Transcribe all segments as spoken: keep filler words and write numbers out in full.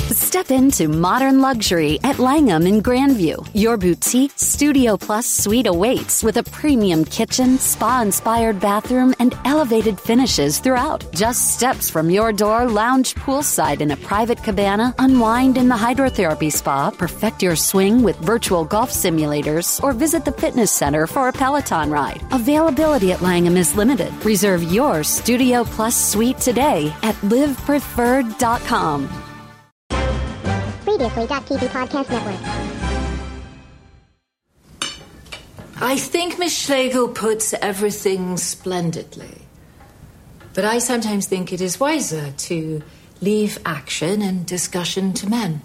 Step into modern luxury at Langham in Grandview. Your boutique Studio Plus suite awaits with a premium kitchen, spa-inspired bathroom, and elevated finishes throughout. Just steps from your door, lounge poolside in a private cabana, unwind in the hydrotherapy spa, perfect your swing with virtual golf simulators, or visit the fitness center for a Peloton ride. Availability at Langham is limited. Reserve your Studio Plus suite today at live preferred dot com. Previously.T V Podcast Network. I think Miss Schlegel puts everything splendidly. But I sometimes think it is wiser to leave action and discussion to men.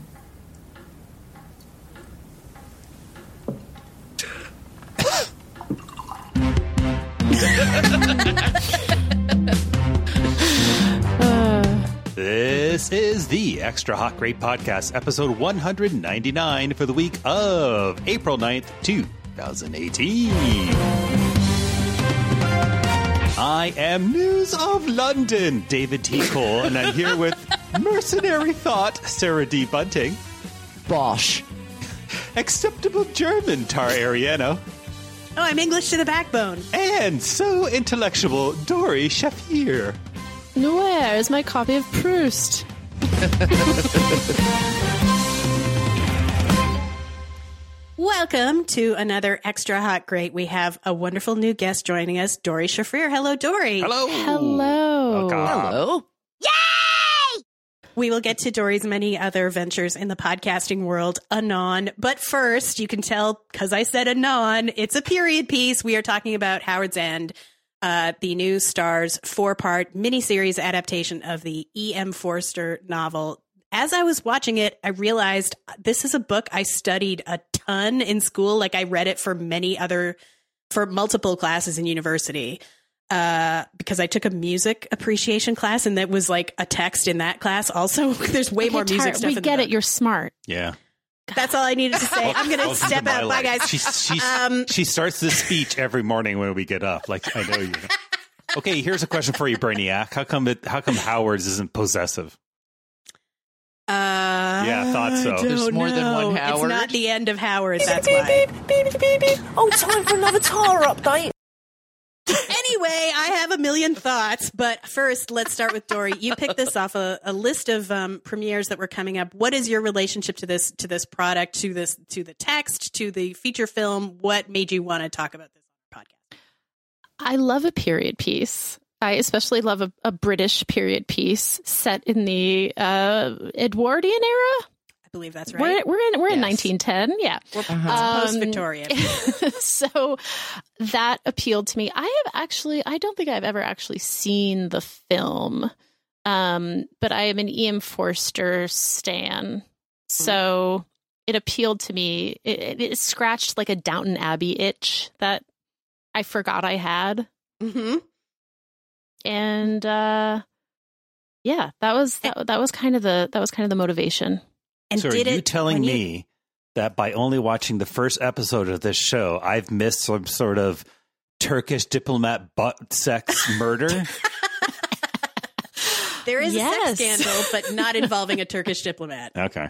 This is the Extra Hot Great Podcast, episode one ninety-nine for the week of April ninth, twenty eighteen. I am News of London, David T. Cole, and I'm here with Mercenary Thought, Sarah D. Bunting. Bosh. Acceptable German, Tara Ariano. Oh, I'm English to the backbone. And so intellectual, Dory Shafir. Where is my copy of Proust? Welcome to another Extra Hot Great. We have a wonderful new guest joining us, Dory Shafir. Hello, Dory. Hello. Hello. Okay. Hello. Yay! We will get to Dory's many other ventures in the podcasting world anon. But first, you can tell, because I said anon, it's a period piece. We are talking about Howard's End. Uh, the new Starz four-part miniseries adaptation of the E M. Forster novel. As I was watching it, I realized this is a book I studied a ton in school. Like I read it for many other, for multiple classes in university, uh, because I took a music appreciation class, and that was like a text in that class. Also, there's way Okay, more music Tara, stuff. We in get the it. You're smart. Yeah. That's all I needed to say. I'm going to step out. Bye, guys. She, she, Um, she starts this speech every morning when we get up. Like, I know you. Okay, here's a question for you, Brainiac. How come it? How come Howard's isn't possessive? Uh, Yeah, I thought so. I There's don't more than know. one It's Howard. not the end of Howard. That's why. Oh, time for another Tara update. Anyway, I have a million thoughts, but first, let's start with Dory. You picked this off a, a list of um, premieres that were coming up. What is your relationship to this to this product, to this to the text, to the feature film? What made you want to talk about this on our podcast? I love a period piece. I especially love a, a British period piece set in the uh, Edwardian era. I believe that's right. We're we're in we're in Yes. nineteen ten. Yeah, We're Um, post-Victorian. So that appealed to me. I have actually, I don't think I've ever actually seen the film, um, but I am an E M. Forster stan. So it appealed to me. It, it, it scratched like a Downton Abbey itch that I forgot I had. Mm-hmm. And uh, yeah, that was that, that was kind of the that was kind of the motivation. And So are did you it telling when you- me that by only watching the first episode of this show, I've missed some sort of Turkish diplomat butt sex murder? there is Yes. a sex scandal, but not involving a Turkish diplomat? Okay.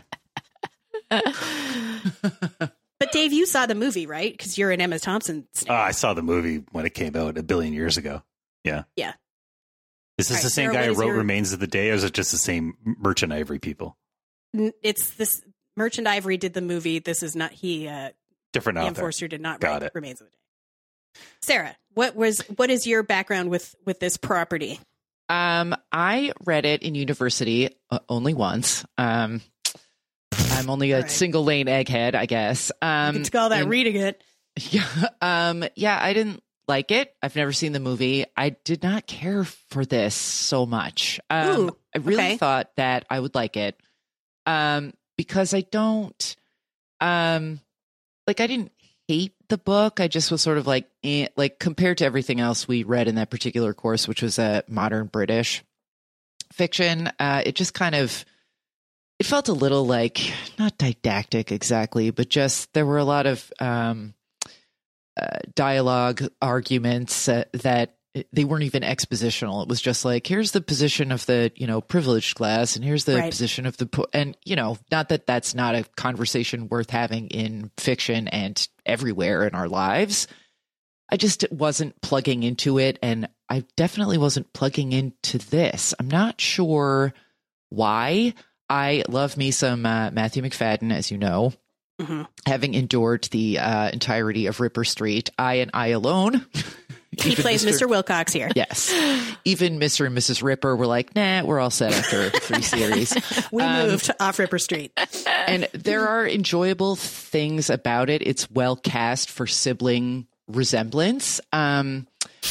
But Dave, you saw the movie, right? Because you're an Emma Thompson stan. Uh, I saw the movie when it came out a billion years ago. Yeah. Yeah. Is this All the right, same Sarah, guy what who is wrote your- Remains of the Day, or is it just the same Merchant Ivory people? N- It's this Merchant Ivory did the movie. This is not he. Uh, Different Ian author. Forster did not Got write it. Remains of the Day. Sarah, what was what is your background with with this property? Um, I read it in university uh, only once. Um, I'm only a Right. single lane egghead, I guess. Um, You could call that and- reading it. Yeah, um, yeah, I didn't like it. I've never seen the movie. I did not care for this so much. Um, Ooh, I really okay. thought that I would like it, um, because I don't, um, like I didn't hate the book. I just was sort of like, eh, like compared to everything else we read in that particular course, which was a modern British fiction. Uh, it just kind of. It felt a little like, not didactic exactly, but just there were a lot of um, uh, dialogue arguments uh, that they weren't even expositional. It was just like, here's the position of the, you know, privileged class, and here's the right. position of the, po-. and, you know, not that that's not a conversation worth having in fiction and everywhere in our lives. I just wasn't plugging into it. And I definitely wasn't plugging into this. I'm not sure why. I love me some uh, Matthew Macfadyen, as you know. Mm-hmm. Having endured the uh, entirety of Ripper Street, I and I alone. He plays Mister Mister Wilcox here. Yes. Even Mister and Missus Ripper were like, nah, we're all set after three series. We um, moved off Ripper Street. And there are enjoyable things about it. It's well cast for sibling resemblance. Um,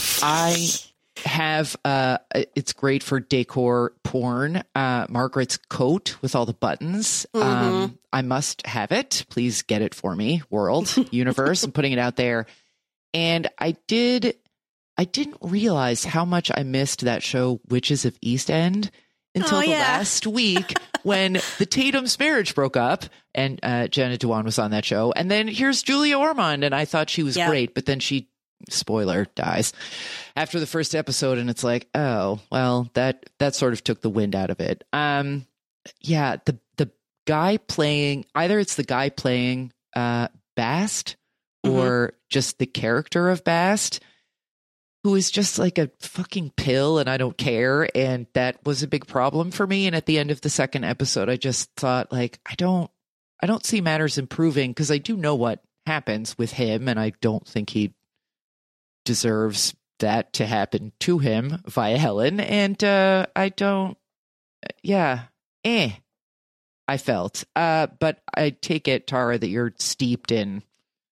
I have, uh, it's great for decor porn. Uh, Margaret's coat with all the buttons. Mm-hmm. Um, I must have it. Please get it for me, world, universe. I'm putting it out there. And I did, I didn't realize how much I missed that show, Witches of East End, until oh, the yeah. last week when the Tatum's marriage broke up and uh, Jenna Dewan was on that show. And then here's Julia Ormond, and I thought she was yeah. great, but then she, spoiler, dies after the first episode, and it's like, oh, well, that that sort of took the wind out of it. Um, yeah, the the guy playing, either it's the guy playing uh, Bast or mm-hmm. just the character of Bast, who is just like a fucking pill, and I don't care. And that was a big problem for me. And at the end of the second episode, I just thought, like, I don't, I don't see matters improving, because I do know what happens with him, and I don't think he deserves that to happen to him via Helen. And uh, I don't, yeah, eh, I felt. Uh, but I take it, Tara, that you're steeped in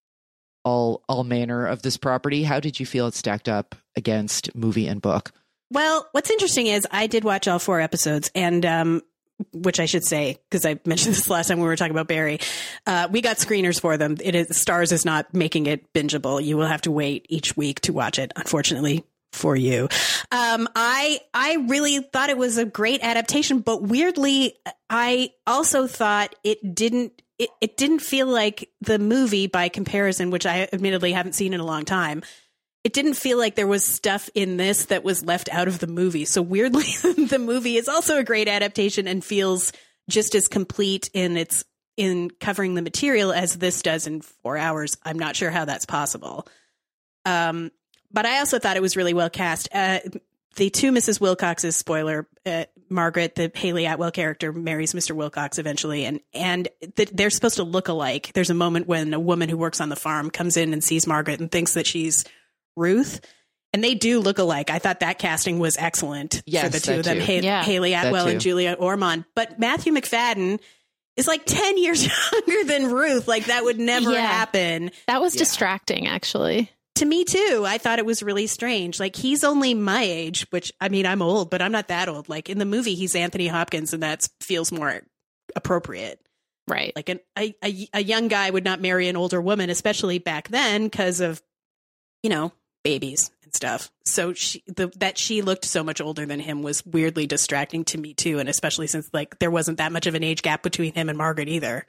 all all manner of this property. How did you feel it stacked up against movie and book? Well, what's interesting is I did watch all four episodes, and um, which I should say, because I mentioned this last time when we were talking about Barry, uh, we got screeners for them. It is, Stars is not making it bingeable. You will have to wait each week to watch it, unfortunately for you. Um, I I really thought it was a great adaptation, but weirdly, I also thought it didn't it, it didn't feel like the movie by comparison, which I admittedly haven't seen in a long time. It didn't feel like there was stuff in this that was left out of the movie. So weirdly, the movie is also a great adaptation and feels just as complete in its in covering the material as this does in four hours. I'm not sure how that's possible. Um, but I also thought it was really well cast. Uh, the two Missus Wilcoxes, spoiler, uh, Margaret, the Haley Atwell character, marries Mister Wilcox eventually, and and th- they're supposed to look alike. There's a moment when a woman who works on the farm comes in and sees Margaret and thinks that she's Ruth, and they do look alike. I thought that casting was excellent yes, for the two of them, ha- yeah. Haley Atwell and Julia Ormond. But Matthew Macfadyen is like ten years younger than Ruth. Like, that would never yeah. happen. That was yeah. distracting, actually. To me, too. I thought it was really strange. Like, he's only my age, which, I mean, I'm old, but I'm not that old. Like, in the movie, he's Anthony Hopkins, and that feels more appropriate. Right. Like, an, a, a, a young guy would not marry an older woman, especially back then, because of, you know, babies and stuff. So she, the, that she looked so much older than him was weirdly distracting to me too. And especially since like there wasn't that much of an age gap between him and Margaret either,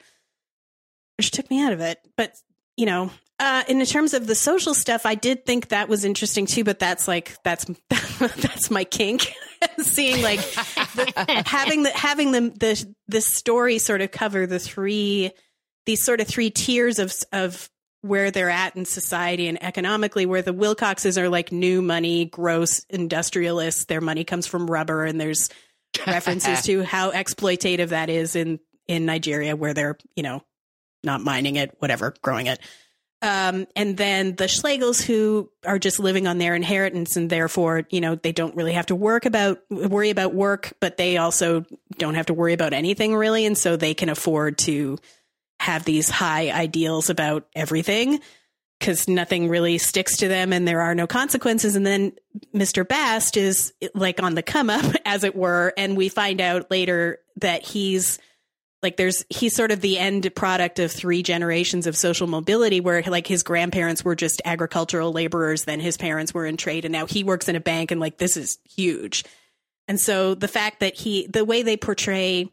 which took me out of it. But, you know, uh, in terms of the social stuff, I did think that was interesting too, but that's like, that's, that's my kink. Seeing like the, having the, having the, the, the story sort of cover the three, these sort of three tiers of, of, where they're at in society and economically, where the Wilcoxes are like new money, gross industrialists. Their money comes from rubber. And there's references to how exploitative that is in, in Nigeria, where they're, you know, not mining it, whatever, growing it. Um, and then the Schlegels, who are just living on their inheritance, and therefore, you know, they don't really have to work about, worry about work, but they also don't have to worry about anything really. And so they can afford to have these high ideals about everything because nothing really sticks to them and there are no consequences. And then Mister Bast is like on the come up, as it were. And we find out later that he's like, there's, he's sort of the end product of three generations of social mobility, where like his grandparents were just agricultural laborers. Then his parents were in trade, and now he works in a bank, and like, this is huge. And so the fact that he, the way they portray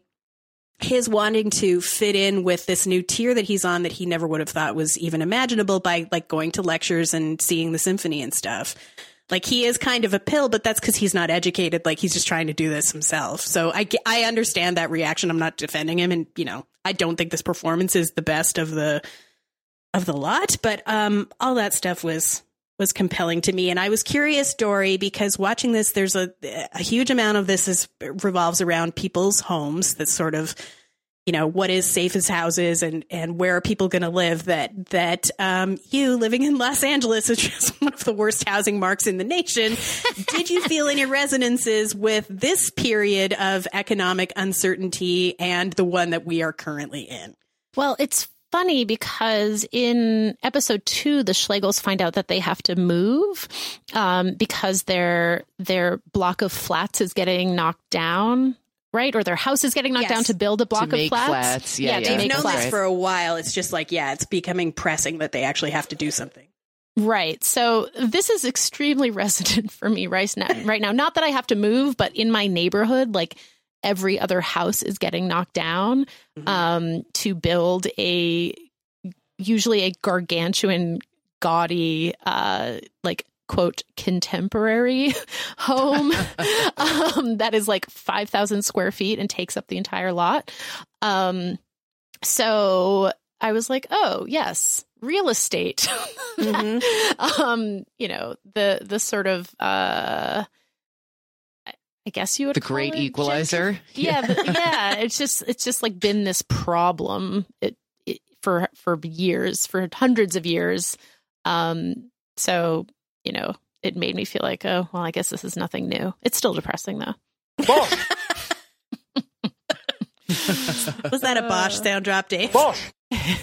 his wanting to fit in with this new tier that he's on that he never would have thought was even imaginable by like going to lectures and seeing the symphony and stuff. Like, he is kind of a pill, but that's because he's not educated. Like, he's just trying to do this himself. So I, I understand that reaction. I'm not defending him. And, you know, I don't think this performance is the best of the of the lot. But um, all that stuff was was compelling to me. And I was curious, Dory, because watching this, there's a, a huge amount of this is revolves around people's homes. That sort of, you know, what is safe as houses and, and where are people going to live, that that um, you living in Los Angeles is just one of the worst housing marks in the nation. Did you feel any resonances with this period of economic uncertainty and the one that we are currently in? Well, it's funny because in episode two, the Schlegels find out that they have to move um, because their their block of flats is getting knocked down. Right? Or their house is getting knocked Yes. down to build a block To of make flats. flats. Yeah, to yeah. They've make known flats. this for a while. It's just like, yeah, it's becoming pressing that they actually have to do something. Right. So this is extremely resonant for me right now. Right now, not that I have to move, but in my neighborhood, like every other house is getting knocked down Mm-hmm. um, to build a usually a gargantuan, gaudy, uh, like quote contemporary home um, that is like five thousand square feet and takes up the entire lot. Um, so I was like, oh yes, real estate. Mm-hmm. um, you know, the, the sort of, uh, I guess you would The call great it equalizer. gentrification. Yeah. the- yeah. It's just, it's just like been this problem it, it, for, for years, for hundreds of years. Um, so, you know, it made me feel like, oh, well, I guess this is nothing new. It's still depressing, though. Was that a Bosch sound drop, Dave? Hey,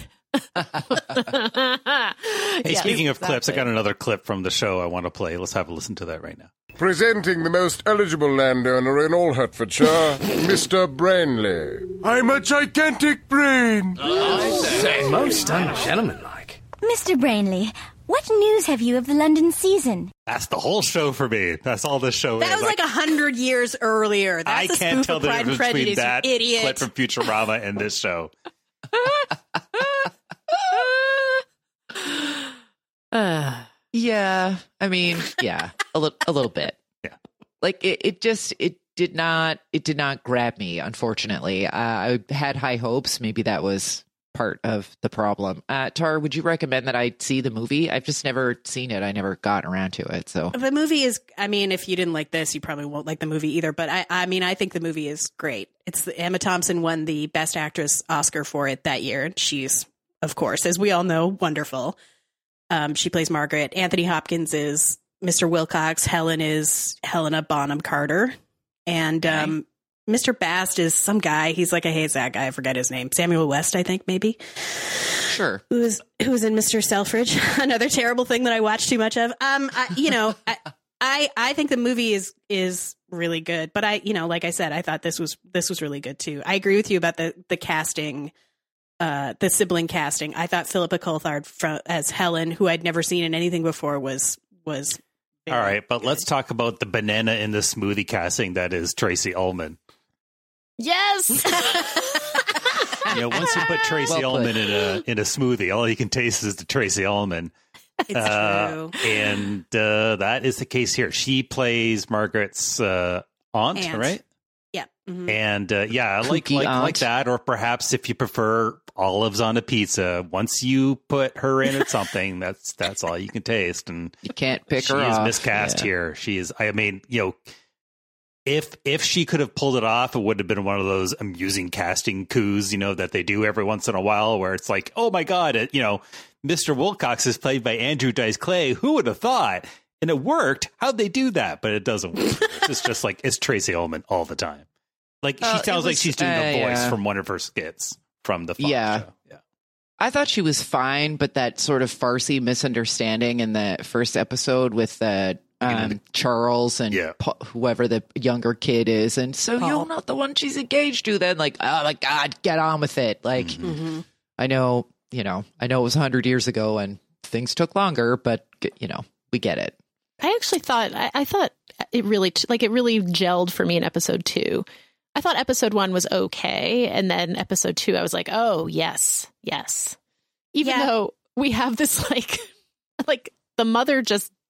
Yes, speaking of clips, I exactly. got another clip from the show I want to play. Let's have a listen to that right now. Presenting the most eligible landowner in all Hertfordshire, Mister Brainley. I'm a gigantic brain! Most ungentlemanlike. Mister Brainley, what news have you of the London season? That's the whole show for me. That's all this show That is. was like a hundred years earlier. I That's a can't spoof tell of the Pride and difference between Prejudice, that you idiot. clip from Futurama and this show. Yeah, I mean, yeah, a little, a little bit. Yeah. Like it, it just, it did not, it did not grab me. Unfortunately, uh, I had high hopes. Maybe that was part of the problem. Uh, Tar, would you recommend that I see the movie? I've just never seen it. I never got around to it. So The movie is, I mean, if you didn't like this, you probably won't like the movie either. But I, I mean, I think the movie is great. It's the, Emma Thompson won the Best Actress Oscar for it that year. She's, of course, as we all know, wonderful. Um, she plays Margaret. Anthony Hopkins is Mister Wilcox. Helen is Helena Bonham Carter. And um, Mister Bast is some guy. He's like a Hayes-Ack guy. I forget his name. Samuel West, I think, maybe. sure. Who was who was in Mister Selfridge? Another terrible thing that I watched too much of. Um, I, you know, I, I I think the movie is is really good. But I, you know, like I said, I thought this was this was really good too. I agree with you about the the casting. Uh, the sibling casting. I thought Philippa Coulthard fro- as Helen, who I'd never seen in anything before, was was. All right, but let's talk about the banana in the smoothie casting that is Tracy Ullman. Yes. You know, once you put Tracy Well put. Ullman in a in a smoothie, all you can taste is the Tracy Ullman. It's Uh, true. and uh, that is the case here. She plays Margaret's uh, aunt, Aunt. right? Yeah. Mhm. And uh, yeah, like Kooky like aunt. like that, or perhaps if you prefer olives on a pizza, once you put her in at something, that's that's all you can taste. And You can't pick she her is off. miscast Yeah. here. She is. I mean, you know, if if she could have pulled it off, it would have been one of those amusing casting coups, you know, that they do every once in a while, where it's like, oh my god, it, you know, Mister Wilcox is played by Andrew Dice Clay. Who would have thought? And it worked. How'd they do that? But it doesn't work. It's just like it's Tracy Ullman all the time. Like Uh, she it sounds like was- she's doing uh, the voice yeah. from one of her skits from the Fox Yeah. show. Yeah. I thought she was fine, but that sort of farcy misunderstanding in the first episode with the um, Charles and Yeah. Pa- whoever the younger kid is, and so you're not the one she's engaged to. Then, like, oh my god, get on with it. Like, Mhm. I know, you know, I know it was a hundred years ago and things took longer, but you know, we get it. I actually thought I, I thought it really like it really gelled for me in episode two. I thought episode one was okay, and then episode two, I was like, oh yes, yes. Even Yeah. though we have this like like the mother just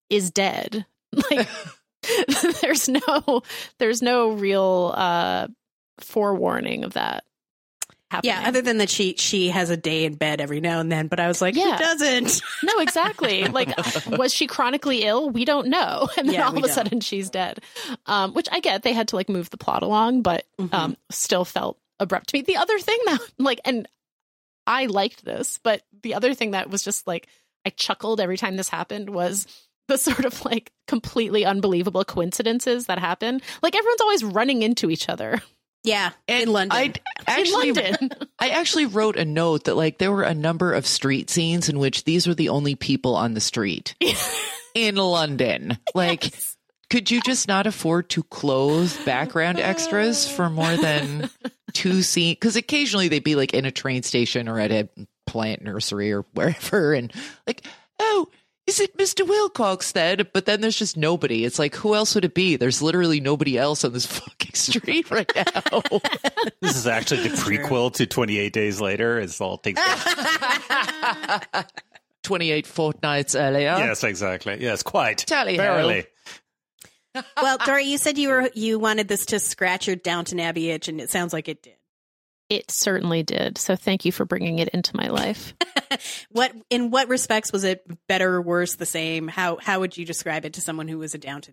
is dead. Like there's no there's no real uh, forewarning of that happening. Yeah, other than that she she has a day in bed every now and then, but I was like, yeah. Who doesn't? No, exactly. Like, was she chronically ill? We don't know. And then Yeah, all we of a don't. sudden she's dead. Um, which I get, they had to like move the plot along, but Mm-hmm. um, still felt abrupt to me. The other thing that like, and I liked this, but the other thing that was just like, I chuckled every time this happened was the sort of like completely unbelievable coincidences that happen. Like everyone's always running into each other. Yeah, And in London. I actually, in London. I actually wrote a note that like there were a number of street scenes in which these were the only people on the street in London. Like, Yes. could you just not afford to clothe background extras for more than two scenes? Because occasionally they'd be like in a train station or at a plant nursery or wherever, and like, oh, is it Mister Wilcox then? But then there's just nobody. It's like, who else would it be? There's literally nobody else on this fucking street right now. This is actually the prequel to twenty-eight Days Later. It's all takes place. twenty-eight fortnights earlier. Yes, exactly. Yes, quite. Tally ho. Verily. Well, Dory, you said you were you wanted this to scratch your Downton Abbey itch, and it sounds like it did. It certainly did. So thank you for bringing it into my life. What in what respects was it better or worse, the same? How how would you describe it to someone who was a Downton?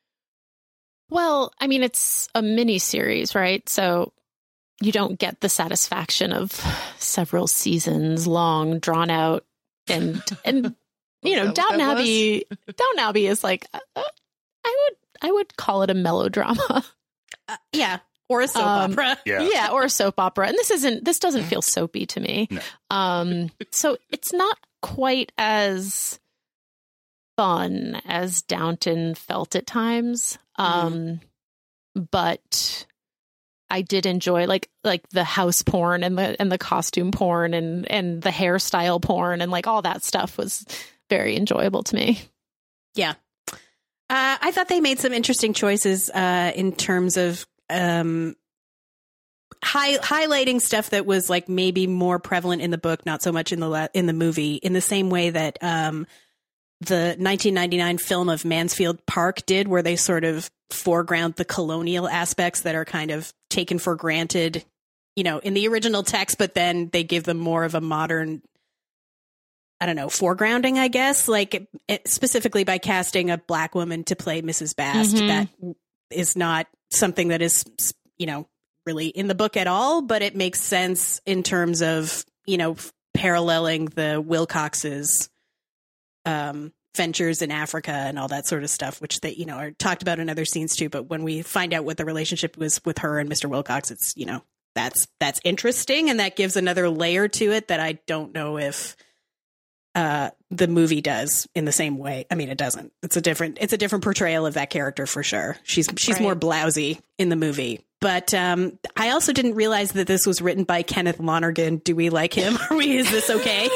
Well, I mean, it's a mini series, right? So you don't get the satisfaction of several seasons long, drawn out, and and you know, that what Downton that Abbey. Downton Abbey is like uh, I would I would call it a melodrama. Uh, yeah, or a soap Um, opera. Yeah. Yeah, or a soap opera. And this isn't this doesn't feel soapy to me. No. Um so it's not quite as fun as Downton felt at times. Um but I did enjoy like like the house porn and the and the costume porn and and the hairstyle porn and like all that stuff was very enjoyable to me. Yeah. Uh, I thought they made some interesting choices uh, in terms of um, high, highlighting stuff that was like maybe more prevalent in the book, not so much in the la- in the movie. In the same way that um, the nineteen ninety-nine film of Mansfield Park did, where they sort of foreground the colonial aspects that are kind of taken for granted, you know, in the original text, but then they give them more of a modern, I don't know, foregrounding, I guess, like it, specifically by casting a black woman to play Missus Bast. Mhm. That is not something that is, you know, really in the book at all, but it makes sense in terms of, you know, paralleling the Wilcoxes um, ventures in Africa and all that sort of stuff, which they, you know, are talked about in other scenes too. But when we find out what the relationship was with her and Mister Wilcox, it's, you know, that's, that's interesting. And that gives another layer to it that I don't know if, Uh, the movie does in the same way. I mean, it doesn't. It's a different. It's a different portrayal of that character for sure. She's she's Right. more blousy in the movie. But um, I also didn't realize that this was written by Kenneth Lonergan. Do we like him? Are we? Is this okay?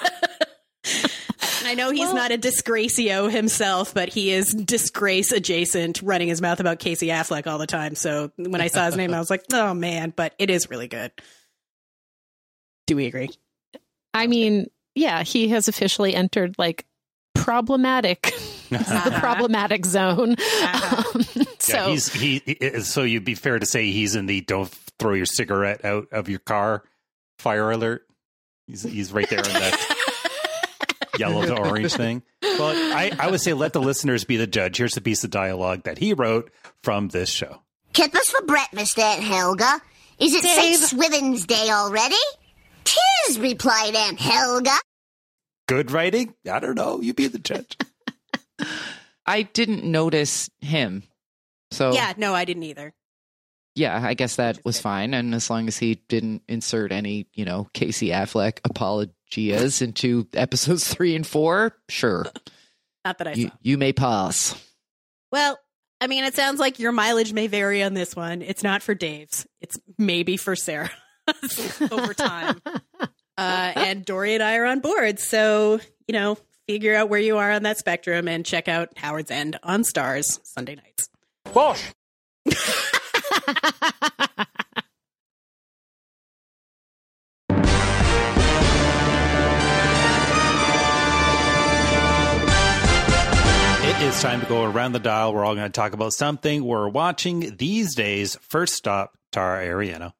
I know he's Well- not a disgracio himself, but he is disgrace adjacent, running his mouth about Casey Affleck all the time. So when I saw his name, I was like, oh man! But it is really good. Do we agree? I mean, yeah, he has officially entered like problematic, the problematic zone. Um, so Yeah, he's he, he. So you'd be fair to say he's in the "don't throw your cigarette out of your car" fire alert. He's he's right there in that yellow to orange thing. Well, I I would say let the listeners be the judge. Here's a piece of dialogue that he wrote from this show. Kippers for breakfast, Aunt Helga. Is it Saint Swithin's Day already? Tis, replied Aunt Helga. Good writing? I don't know. You be the judge. I didn't notice him. So Yeah, no, I didn't either. yeah, I guess that was fine. And as long as he didn't insert any, you know, Casey Affleck apologias into episodes three and four, sure. Not that I You, saw. you may pass. Well, I mean, it sounds like your mileage may vary on this one. It's not for Dave's. It's maybe for Sarah over time. Uh, and Dory and I are on board. So, you know, figure out where you are on that spectrum and check out Howard's End on Stars Sunday nights. Bosh! it's time to go around the dial. We're all going to talk about something we're watching these days. First stop, Tara Ariano.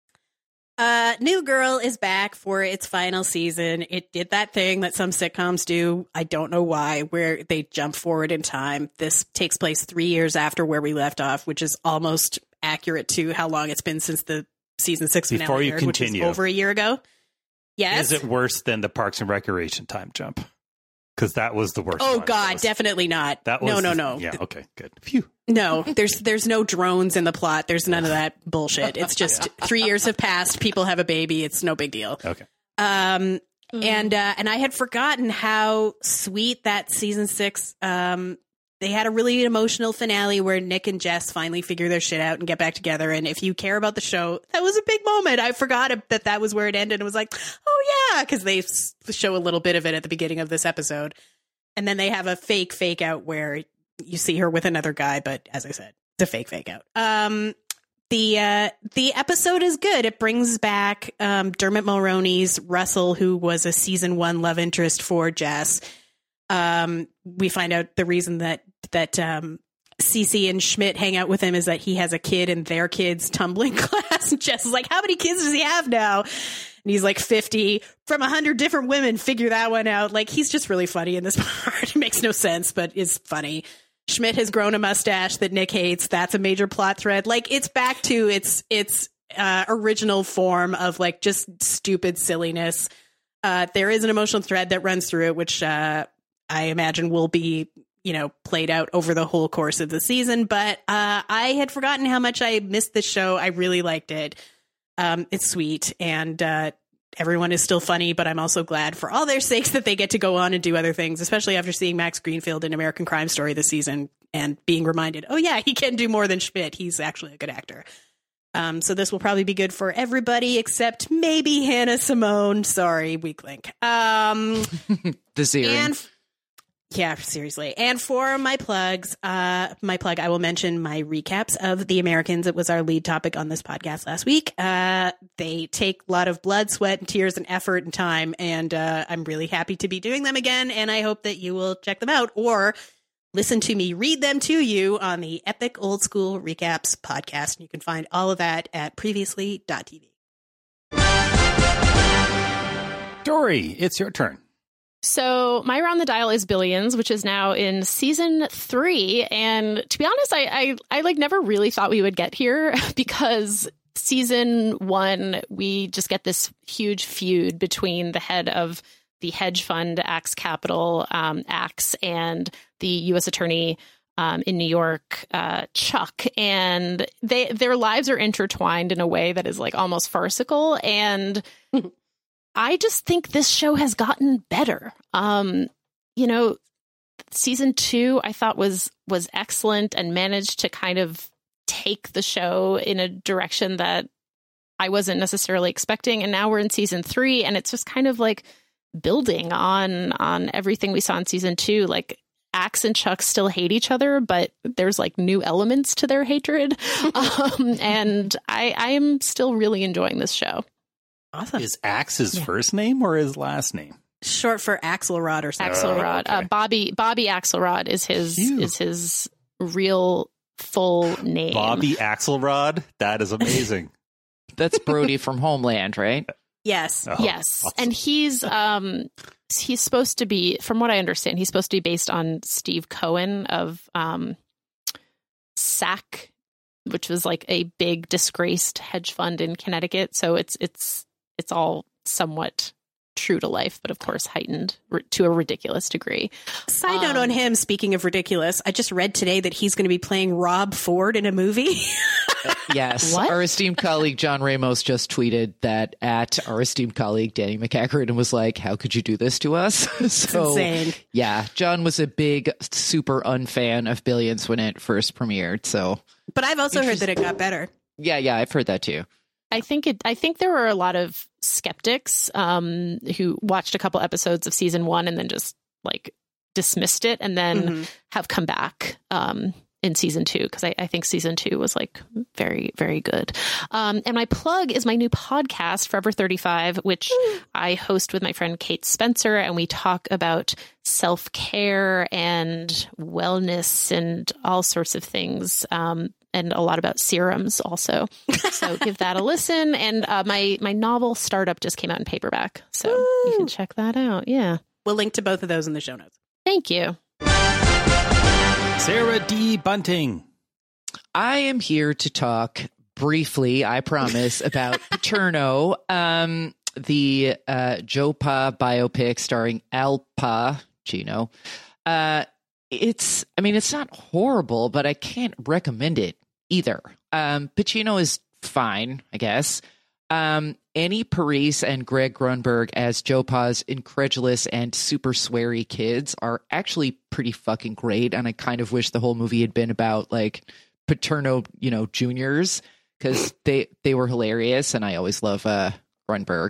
Uh, New Girl is back for its final season. It did that thing that some sitcoms do. I don't know why, where they jump forward in time. This takes place three years after where we left off, which is almost accurate to how long it's been since the season six finale Before you aired, continue, which is over a year ago. Yes. Is it worse than the Parks and Recreation time jump? Because that was the worst. Oh one. God, definitely not. That was no, no, the, no. Yeah. Okay. Good. Phew. No, there's there's no drones in the plot. There's none of that bullshit. It's just three years have passed. People have a baby. It's no big deal. Okay. Um, and uh, and I had forgotten how sweet that season six. Um, they had a really emotional finale where Nick and Jess finally figure their shit out and get back together. And if you care about the show, that was a big moment. I forgot that that was where it ended. And was like, oh yeah, because they show a little bit of it at the beginning of this episode, and then they have a fake fake out where you see her with another guy. But as I said, it's a fake fake out. Um, the uh, the episode is good. It brings back um, Dermot Mulroney's Russell, who was a season one love interest for Jess. Um, we find out the reason that that um, Cece and Schmidt hang out with him is that he has a kid in their kid's tumbling class. And Jess is like, how many kids does he have now? And he's like fifty from a hundred different women. Figure that one out. Like, he's just really funny in this part. It makes no sense, but is funny. Schmidt has grown a mustache that Nick hates. That's a major plot thread. Like, it's back to its its uh, original form of like just stupid silliness. Uh, there is an emotional thread that runs through it, which uh, I imagine will be, you know, played out over the whole course of the season. But uh, I had forgotten how much I missed this show. I really liked it. Um, it's sweet, and uh, everyone is still funny, but I'm also glad for all their sakes that they get to go on and do other things, especially after seeing Max Greenfield in American Crime Story this season and being reminded, oh yeah, he can do more than Schmidt. He's actually a good actor. Um, so this will probably be good for everybody except maybe Hannah Simone. Sorry, weak link. Um, the series. And yeah, seriously. And for my plugs, uh, my plug, I will mention my recaps of The Americans. It was our lead topic on this podcast last week. Uh, they take a lot of blood, sweat, and tears and effort and time. And uh, I'm really happy to be doing them again. And I hope that you will check them out or listen to me read them to you on the Epic Old School Recaps podcast. And you can find all of that at previously dot t v. Dory, it's your turn. So my Around the Dial is Billions, which is now in season three. And to be honest, I, I, I like never really thought we would get here because season one, we just get this huge feud between the head of the hedge fund Axe Capital, um, Axe, and the U S attorney um, in New York, uh, Chuck. And they their lives are intertwined in a way that is like almost farcical. And I just think this show has gotten better. Um, you know, season two I thought was was excellent and managed to kind of take the show in a direction that I wasn't necessarily expecting. And now we're in season three, and it's just kind of like building on on everything we saw in season two. Like Axe and Chuck still hate each other, but there's like new elements to their hatred. um, and I I am still really enjoying this show. Awesome. Is Axe his Yeah. first name or his last name? Short for Axelrod or something. Axelrod. Oh, okay. uh, Bobby Bobby Axelrod is his Phew. is his real full name. Bobby Axelrod? That is amazing. That's Brody from Homeland, right? Yes. Oh, Yes, awesome. and he's um he's supposed to be, from what I understand, he's supposed to be based on Steve Cohen of um S A C, which was like a big disgraced hedge fund in Connecticut. So it's it's it's all somewhat true to life, but of course heightened r- to a ridiculous degree. Side note Um, on him, speaking of ridiculous, I just read today that he's going to be playing Rob Ford in a movie. Yes. What? Our esteemed colleague John Ramos just tweeted that at our esteemed colleague Danny McCackert and was like, how could you do this to us? So, insane. yeah, John was a big, super unfan of Billions when it first premiered. So, But I've also heard that it got better. yeah, yeah, I've heard that too. I think it. I think there were a lot of skeptics um, who watched a couple episodes of season one and then just like dismissed it, and then Mhm. have come back um, in season two, because I, I think season two was like very, very good. Um, and my plug is my new podcast, Forever thirty-five, which I host with my friend Kate Spencer, and we talk about self-care and wellness and all sorts of things, um, and a lot about serums also. So give that a listen. And uh, my my novel Startup just came out in paperback, so Woo! You can check that out. Yeah, we'll link to both of those in the show notes. Thank you. Sarah D. Bunting. I am here to talk briefly, I promise, about Paterno, um, the uh, Joe Pa biopic starring Al Pacino. Uh, it's, I mean, it's not horrible, but I can't recommend it either. Um, Pacino is fine, I guess. Um, Annie Parise and Greg Grunberg as Joe Pa's incredulous and super sweary kids are actually pretty fucking great. And I kind of wish the whole movie had been about like Paterno, you know, juniors, because they, they were hilarious. And I always love uh, Grunberg.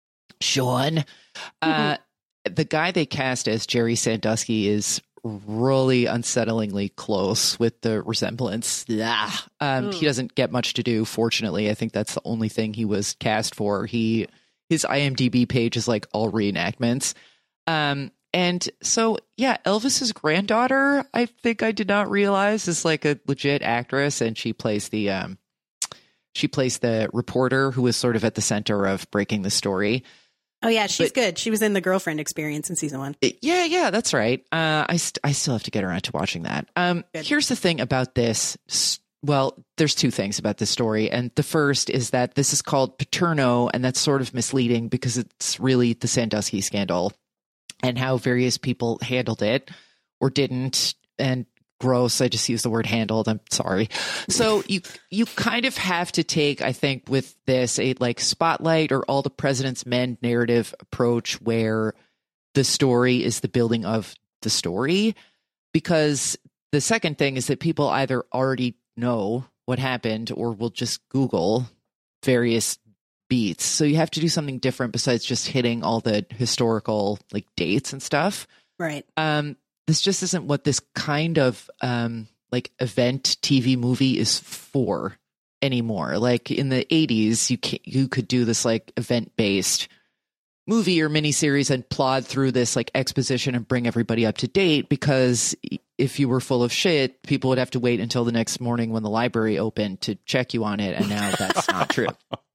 Sean. Uh, the guy they cast as Jerry Sandusky is really unsettlingly close with the resemblance. Yeah. Um, he doesn't get much to do, fortunately. I think that's the only thing he was cast for. He his IMDb page is like all reenactments. Um, and so, yeah, Elvis's granddaughter, I think I did not realize, is like a legit actress, and she plays the um, she plays the reporter who is sort of at the center of breaking the story. Oh, yeah, she's but, good. She was in The Girlfriend Experience in season one. Yeah, yeah, that's right. Uh, I, st- I still have to get around to watching that. Um, here's the thing about this. Well, there's two things about this story. And the first is that this is called Paterno, and that's sort of misleading because it's really the Sandusky scandal and how various people handled it or didn't. And gross. I just used the word handled. I'm sorry. So you you kind of have to take, I think, with this a like Spotlight or All the President's Men narrative approach where the story is the building of the story. Because the second thing is that people either already know what happened or will just Google various beats. So you have to do something different besides just hitting all the historical like dates and stuff. Right. Um, This just isn't what this kind of um, like event T V movie is for anymore. Like in the eighties, you can, you could do this like event based movie or miniseries and plod through this like exposition and bring everybody up to date, because if you were full of shit, people would have to wait until the next morning when the library opened to check you on it. And now that's not true.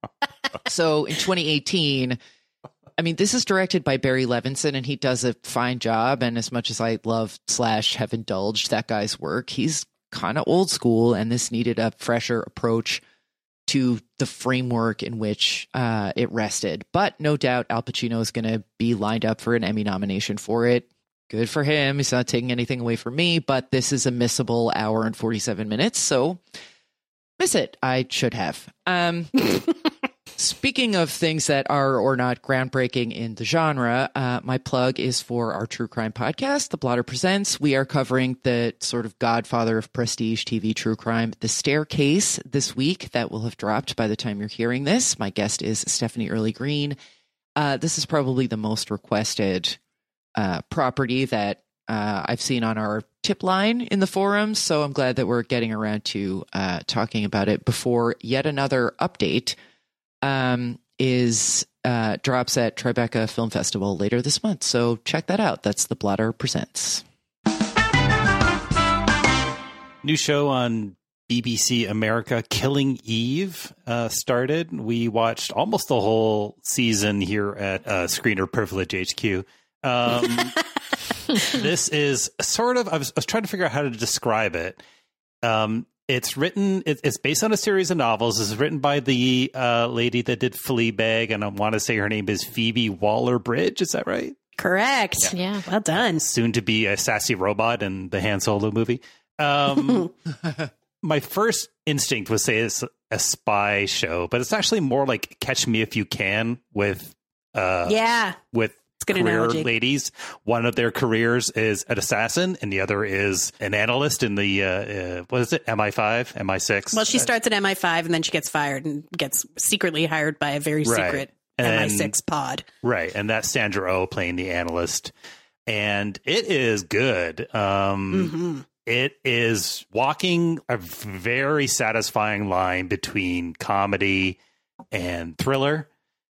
So in twenty eighteen, I mean, this is directed by Barry Levinson, and he does a fine job. And as much as I love slash have indulged that guy's work, he's kind of old school, and this needed a fresher approach to the framework in which uh, it rested. But no doubt Al Pacino is going to be lined up for an Emmy nomination for it. Good for him. He's not taking anything away from me, but this is a missable hour and forty-seven minutes. So miss it. I should have. Um, Speaking of things that are or not groundbreaking in the genre, uh, my plug is for our true crime podcast, The Blotter Presents. We are covering the sort of godfather of prestige T V true crime, The Staircase, this week. That will have dropped by the time you're hearing this. My guest is Stephanie Early Green. Uh, this is probably the most requested uh, property that uh, I've seen on our tip line in the forums. So I'm glad that we're getting around to uh, talking about it before yet another update um, is uh, drops at Tribeca Film Festival later this month. So check that out. That's The Blotter Presents. New show on B B C America, Killing Eve, uh, started. We watched almost the whole season here at uh, Screener Privilege H Q. Um, this is sort of, I was, I was trying to figure out how to describe it. Um, It's written, it's based on a series of novels. It's written by the uh, lady that did Fleabag, and I want to say her name is Phoebe Waller-Bridge. Is that right? Correct. Yeah. yeah. Well done. Soon to be a sassy robot in the Han Solo movie. Um, my first instinct was say it's a spy show, but it's actually more like Catch Me If You Can with uh, yeah with good career analogy. ladies. One of their careers is an assassin, and the other is an analyst in the uh, uh, what is it, M I five, M I six? Well, she starts at M I five and then she gets fired and gets secretly hired by a very Right. secret And- M I six pod. Right, and that's Sandra Oh playing the analyst, and it is good. Um, Mm-hmm. it is walking a very satisfying line between comedy and thriller.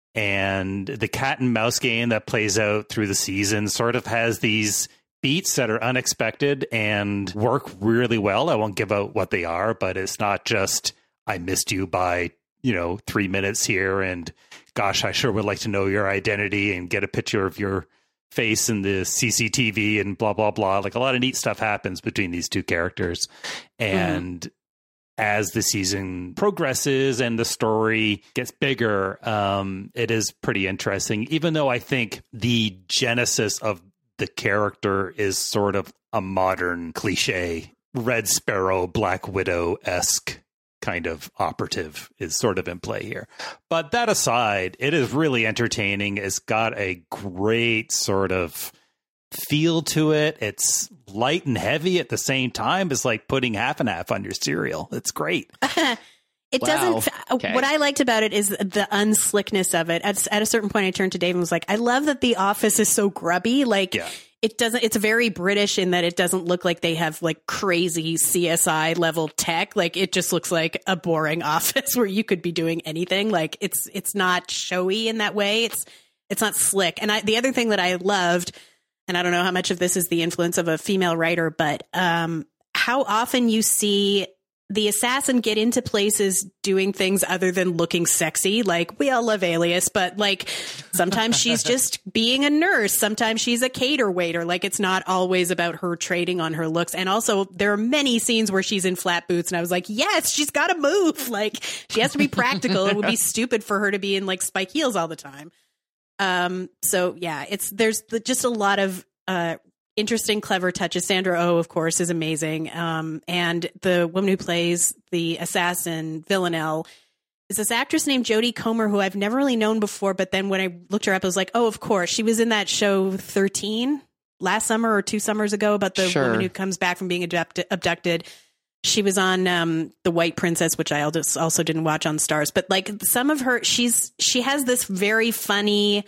And the cat and mouse game that plays out through the season sort of has these beats that are unexpected and work really well. I won't give out what they are, but it's not just, I missed you by, you know, three minutes here. And gosh, I sure would like to know your identity and get a picture of your face in the C C T V and blah, blah, blah. Like a lot of neat stuff happens between these two characters. And mm-hmm. as the season progresses and the story gets bigger, um, it is pretty interesting, even though I think the genesis of the character is sort of a modern cliche, Red Sparrow, Black Widow-esque kind of operative is sort of in play here. But that aside, it is really entertaining. It's got a great sort of feel to it. It's light and heavy at the same time. It's like putting half and half on your cereal. It's great. It Wow. doesn't. Okay. What I liked about it is the unslickness of it. At, at a certain point, I turned to Dave and was like, I love that the office is so grubby. Like, Yeah. it doesn't, it's very British in that it doesn't look like they have like crazy C S I level tech. Like, it just looks like a boring office where you could be doing anything. Like, it's, it's not showy in that way. It's, it's not slick. And I, the other thing that I loved, and I don't know how much of this is the influence of a female writer, but um, how often you see the assassin get into places doing things other than looking sexy. Like, we all love Alias, but like sometimes she's just being a nurse. Sometimes she's a cater waiter. Like, it's not always about her trading on her looks. And also there are many scenes where she's in flat boots and I was like, yes, she's got to move. Like, she has to be practical. It would be stupid for her to be in like spike heels all the time. Um, so yeah, it's, there's just a lot of, uh, interesting, clever touches. Sandra Oh, of course, is amazing. Um, and the woman who plays the assassin, Villanelle, is this actress named Jodie Comer, who I've never really known before. But then when I looked her up, I was like, oh, of course. She was in that show thirteen last summer or two summers ago about the Sure. woman who comes back from being abducted. abducted. She was on um, The White Princess, which I also didn't watch on Stars. But like some of her, she's she has this very funny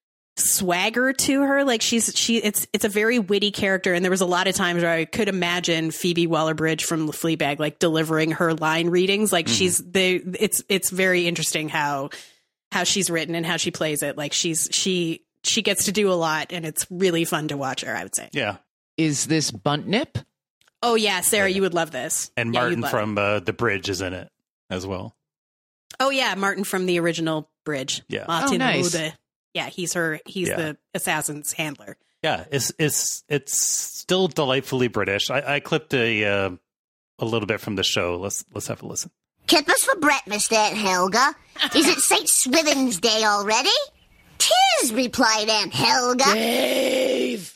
swagger to her. Like she's she it's it's a very witty character, and there was a lot of times where I could imagine Phoebe Waller-Bridge from Fleabag like delivering her line readings. Like mm-hmm. she's they it's it's very interesting how how she's written and how she plays it. Like she's she she gets to do a lot, and it's really fun to watch her, I would say. Yeah. Is this Buntnip? Oh yeah, Sarah, you would love this. And yeah, Martin from uh, The Bridge is in it as well. Oh yeah, Martin from the original Bridge. Yeah. Martin oh, nice. Ude. Yeah, he's her. He's Yeah. the assassin's handler. Yeah, it's it's it's still delightfully British. I, I clipped a uh, a little bit from the show. Let's let's have a listen. Kippers for breakfast, Aunt Helga. Is it Saint Swithin's Day already? Tis, replied Aunt Helga. Dave!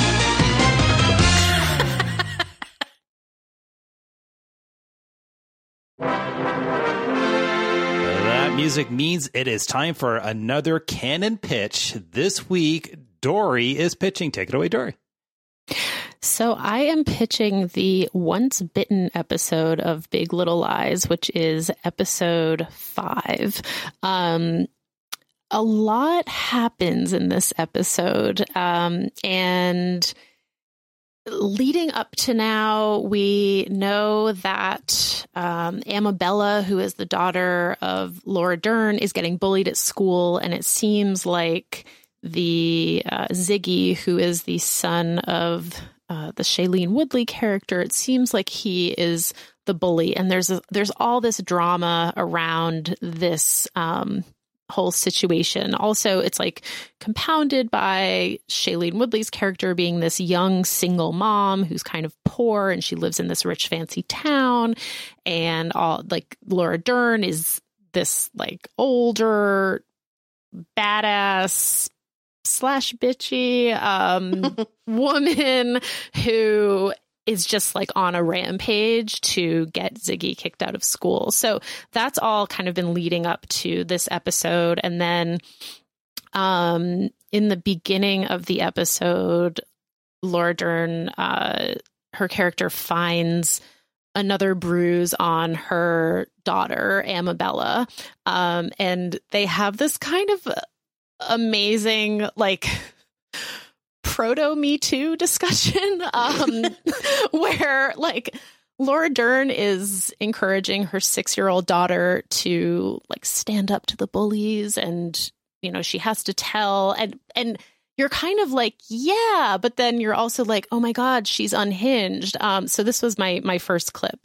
That music means it is time for another canon pitch. This week, Dory is pitching. Take it away, Dory. So I am pitching the Once Bitten episode of Big Little Lies, which is episode five. Um, a lot happens in this episode, um, and leading up to now, we know that um, Amabella, who is the daughter of Laura Dern, is getting bullied at school, and it seems like the uh, Ziggy, who is the son of uh, the Shailene Woodley character, it seems like he is the bully, and there's a, there's all this drama around this um, whole situation. Also, it's like compounded by Shailene Woodley's character being this young single mom who's kind of poor, and she lives in this rich fancy town, and all like Laura Dern is this like older badass slash bitchy um woman who is just like on a rampage to get Ziggy kicked out of school. So that's all kind of been leading up to this episode. And then um, in the beginning of the episode, Laura Dern, uh, her character finds another bruise on her daughter, Amabella. Um, and they have this kind of amazing, like, proto Me Too discussion, um, where like Laura Dern is encouraging her six-year-old daughter to like stand up to the bullies, and you know she has to tell, and and you're kind of like, yeah, but then you're also like, oh my God, she's unhinged. Um, so this was my my first clip.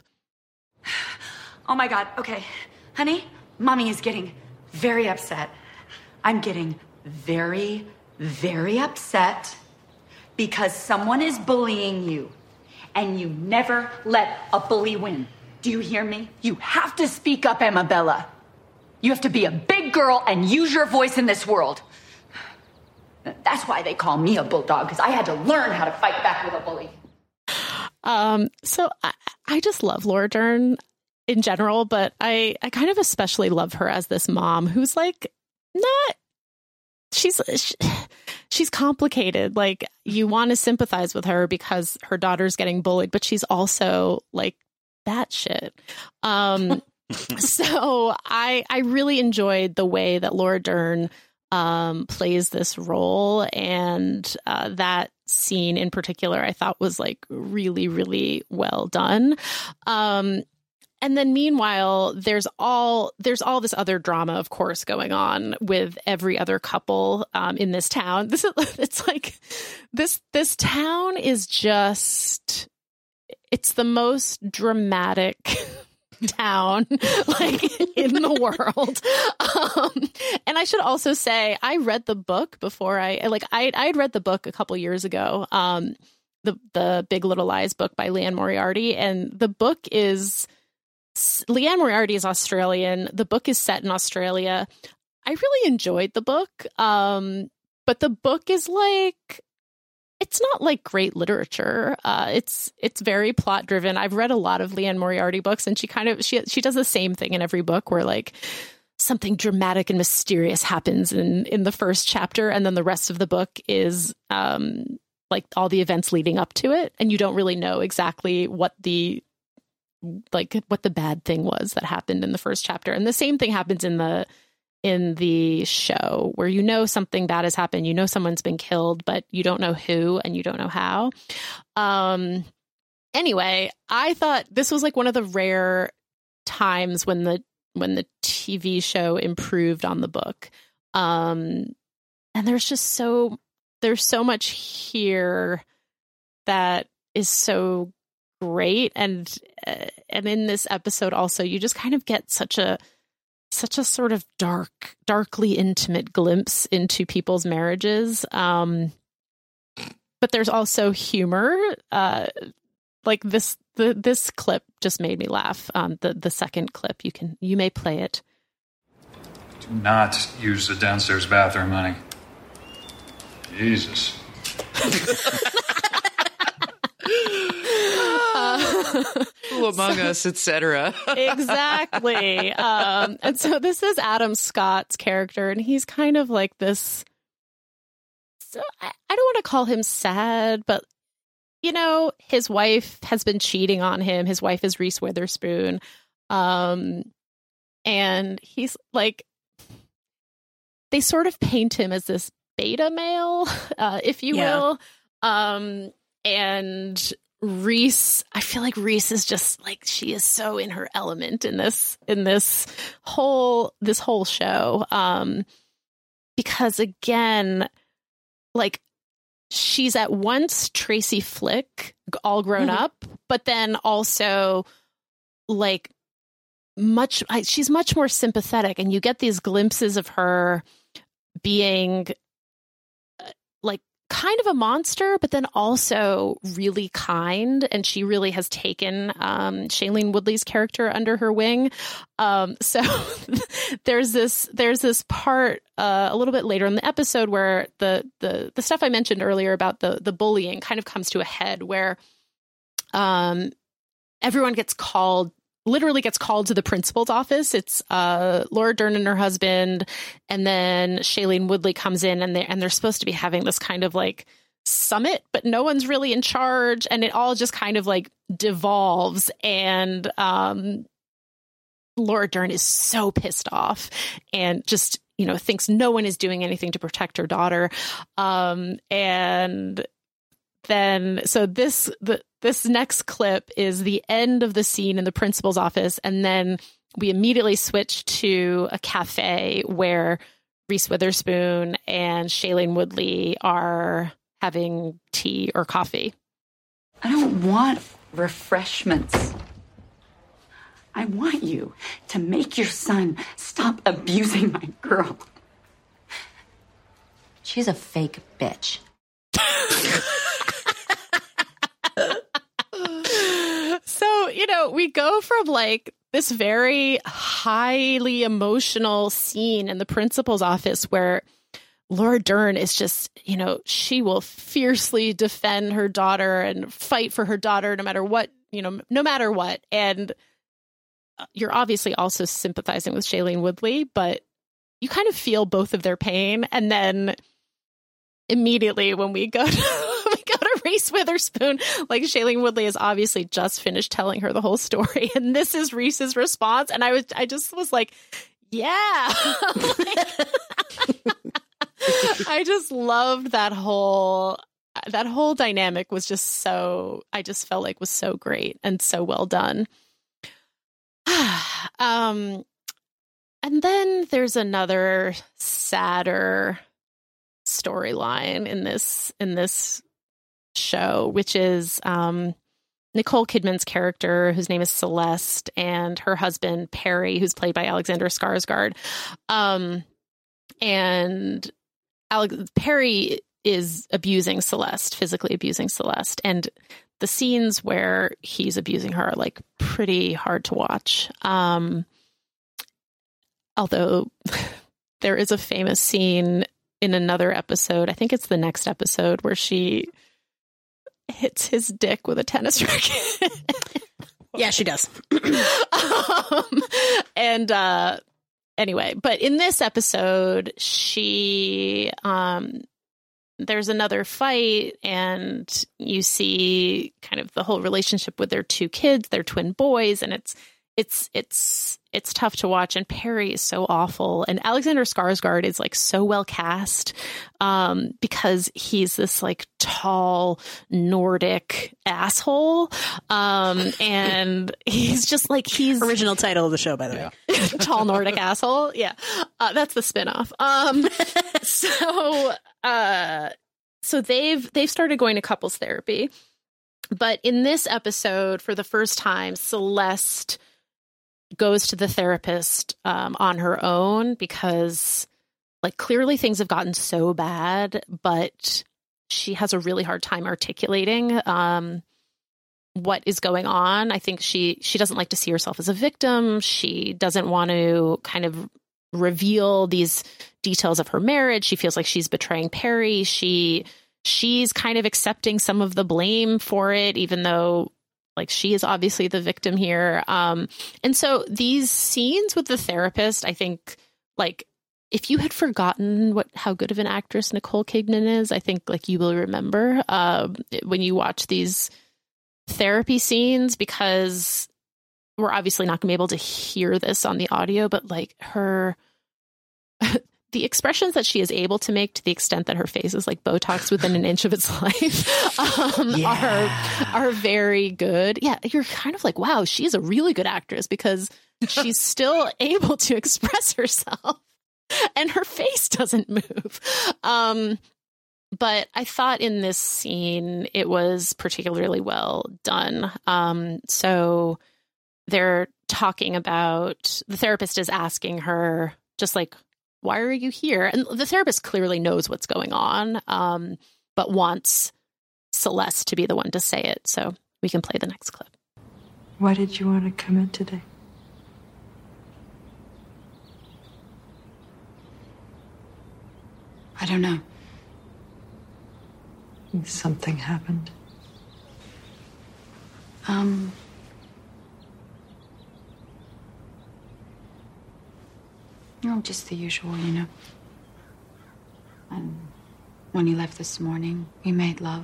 Oh my God. Okay, honey, mommy is getting very upset. I'm getting very, very upset because someone is bullying you. And you never let a bully win. Do you hear me? You have to speak up, Amabella. You have to be a big girl and use your voice in this world. That's why they call me a bulldog, because I had to learn how to fight back with a bully. Um, so I, I just love Laura Dern in general, but I, I kind of especially love her as this mom who's like, not, she's... She, she's complicated. Like, you want to sympathize with her because her daughter's getting bullied, but she's also like batshit. Um, so I I really enjoyed the way that Laura Dern um, plays this role, and uh, that scene in particular I thought was like really, really well done. Um, And then meanwhile, there's all there's all this other drama, of course, going on with every other couple um, in this town. This is it's like this this town is just it's the most dramatic town like in the world. Um, and I should also say I read the book before I like I I had read the book a couple years ago. Um, the the Big Little Lies book by Liane Moriarty, and the book is. Liane Moriarty is Australian. The book is set in Australia. I really enjoyed the book, um, but the book is like, it's not like great literature. Uh, it's it's very plot driven. I've read a lot of Liane Moriarty books, and she kind of she she does the same thing in every book, where like something dramatic and mysterious happens in in the first chapter, and then the rest of the book is um, like all the events leading up to it, and you don't really know exactly what the like what the bad thing was that happened in the first chapter. And the same thing happens in the in the show, where you know something bad has happened, you know someone's been killed, but you don't know who and you don't know how. Um anyway, I thought this was like one of the rare times when the when the T V show improved on the book. Um and there's just so there's so much here that is so great, and uh, and in this episode also you just kind of get such a such a sort of dark darkly intimate glimpse into people's marriages, um but there's also humor. Uh like this the this clip just made me laugh. Um the the second clip, you can you may play it. Do not use the downstairs bathroom, honey. Jesus. Who among us, et cetera. Exactly. Um, and so this is Adam Scott's character, and he's kind of like this. So I, I don't want to call him sad, but you know, his wife has been cheating on him. His wife is Reese Witherspoon, um, and he's like, they sort of paint him as this beta male, uh, if you Yeah. will, um, and. Reese, I feel like Reese is just like, she is so in her element in this, in this whole, this whole show. Um, because again, like she's at once Tracy Flick, all grown Mhm. up, but then also like much, I, she's much more sympathetic, and you get these glimpses of her being uh, like, kind of a monster, but then also really kind. And she really has taken um, Shailene Woodley's character under her wing. Um, so there's this there's this part uh, a little bit later in the episode where the the the stuff I mentioned earlier about the the bullying kind of comes to a head, where um, everyone gets called. literally gets called to the principal's office. It's uh, Laura Dern and her husband, and then Shailene Woodley comes in, and they and they're supposed to be having this kind of like summit, but no one's really in charge, and it all just kind of like devolves. And um, Laura Dern is so pissed off, and just you know, thinks no one is doing anything to protect her daughter. Um, and then, so this, the, this next clip is the end of the scene in the principal's office. And then we immediately switch to a cafe where Reese Witherspoon and Shailene Woodley are having tea or coffee. I don't want refreshments. I want you to make your son stop abusing my girl. She's a fake bitch. So, you know, we go from like this very highly emotional scene in the principal's office where Laura Dern is just, you know, she will fiercely defend her daughter and fight for her daughter no matter what, you know, no matter what. And you're obviously also sympathizing with Shailene Woodley, but you kind of feel both of their pain. And then immediately when we go to, we go to Reese Witherspoon, like Shailene Woodley has obviously just finished telling her the whole story. And this is Reese's response. And I was, I just was like, yeah. Like, I just loved that whole, that whole dynamic was just so, I just felt like was so great and so well done. um, and then there's another sadder storyline in this in this show, which is um, Nicole Kidman's character, whose name is Celeste, and her husband Perry, who's played by Alexander Skarsgård. Um, and Alex Perry is abusing Celeste, physically abusing Celeste, and the scenes where he's abusing her are like pretty hard to watch. Um, although there is a famous scene in another episode, I think it's the next episode, where she hits his dick with a tennis racket. Yeah, she does. um, and uh, anyway, but in this episode, she... Um, there's another fight, and you see kind of the whole relationship with their two kids, their twin boys, and it's it's it's it's tough to watch. And Perry is so awful, and Alexander Skarsgård is like so well cast um, because he's this like tall Nordic asshole, um, and he's just like he's original title of the show, by the way. Tall Nordic asshole. Yeah, uh, that's the spinoff. Um, so. Uh, so they've they've started going to couples therapy, but in this episode, for the first time, Celeste goes to the therapist um, on her own because, like, clearly things have gotten so bad, but she has a really hard time articulating um, what is going on. I think she she doesn't like to see herself as a victim. She doesn't want to kind of reveal these details of her marriage. She feels like she's betraying Perry. She she's kind of accepting some of the blame for it, even though like she is obviously the victim here. Um, and so these scenes with the therapist, I think, like, if you had forgotten what how good of an actress Nicole Kidman is, I think like you will remember uh, when you watch these therapy scenes, because we're obviously not going to be able to hear this on the audio, but like her, the expressions that she is able to make, to the extent that her face is like Botox within an inch of its life, um, yeah. are are very good. Yeah, you're kind of like, wow, she's a really good actress because she's still able to express herself, and her face doesn't move. Um, but I thought in this scene it was particularly well done. Um, so. They're talking about, the therapist is asking her just like, why are you here? And the therapist clearly knows what's going on, um, but wants Celeste to be the one to say it. So we can play the next clip. Why did you want to come in today? I don't know. Something happened. Um... Oh, just the usual, you know. And when you left this morning, we made love.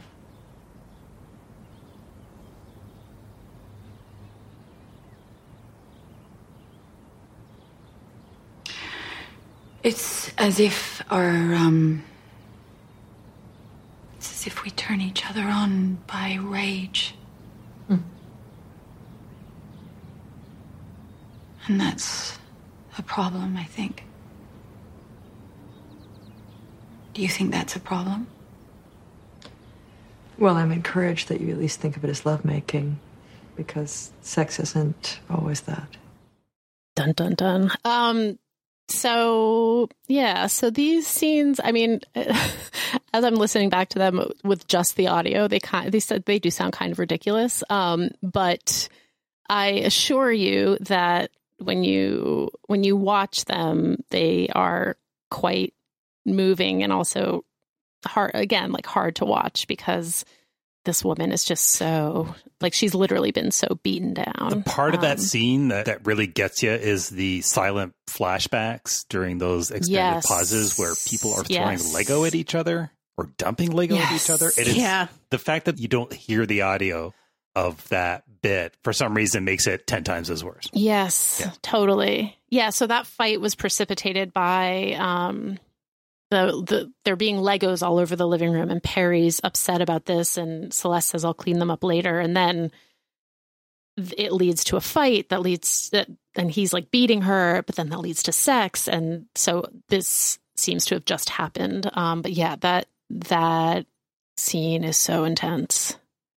It's as if our, um... It's as if we turn each other on by rage. Mm. And that's a problem, I think. Do you think that's a problem? Well, I'm encouraged that you at least think of it as lovemaking, because sex isn't always that. Dun, dun, dun. Um, so, yeah, so these scenes, I mean, as I'm listening back to them with just the audio, they kind they said they do sound kind of ridiculous. Um, but I assure you that when you when you watch them, they are quite moving and also hard, again, like hard to watch, because this woman is just so, like, she's literally been so beaten down. The part of um, that scene that, that really gets you is the silent flashbacks during those extended yes. pauses where people are throwing yes. Lego at each other or dumping Lego yes. at each other. It is yeah. the fact that you don't hear the audio of that bit for some reason makes it ten times as worse. Yes, yeah. totally. Yeah. So that fight was precipitated by, um, The, the there being Legos all over the living room, and Perry's upset about this, and Celeste says, I'll clean them up later. And then it leads to a fight that leads, that, and he's like beating her, but then that leads to sex. And so this seems to have just happened. Um, but yeah, that, that scene is so intense.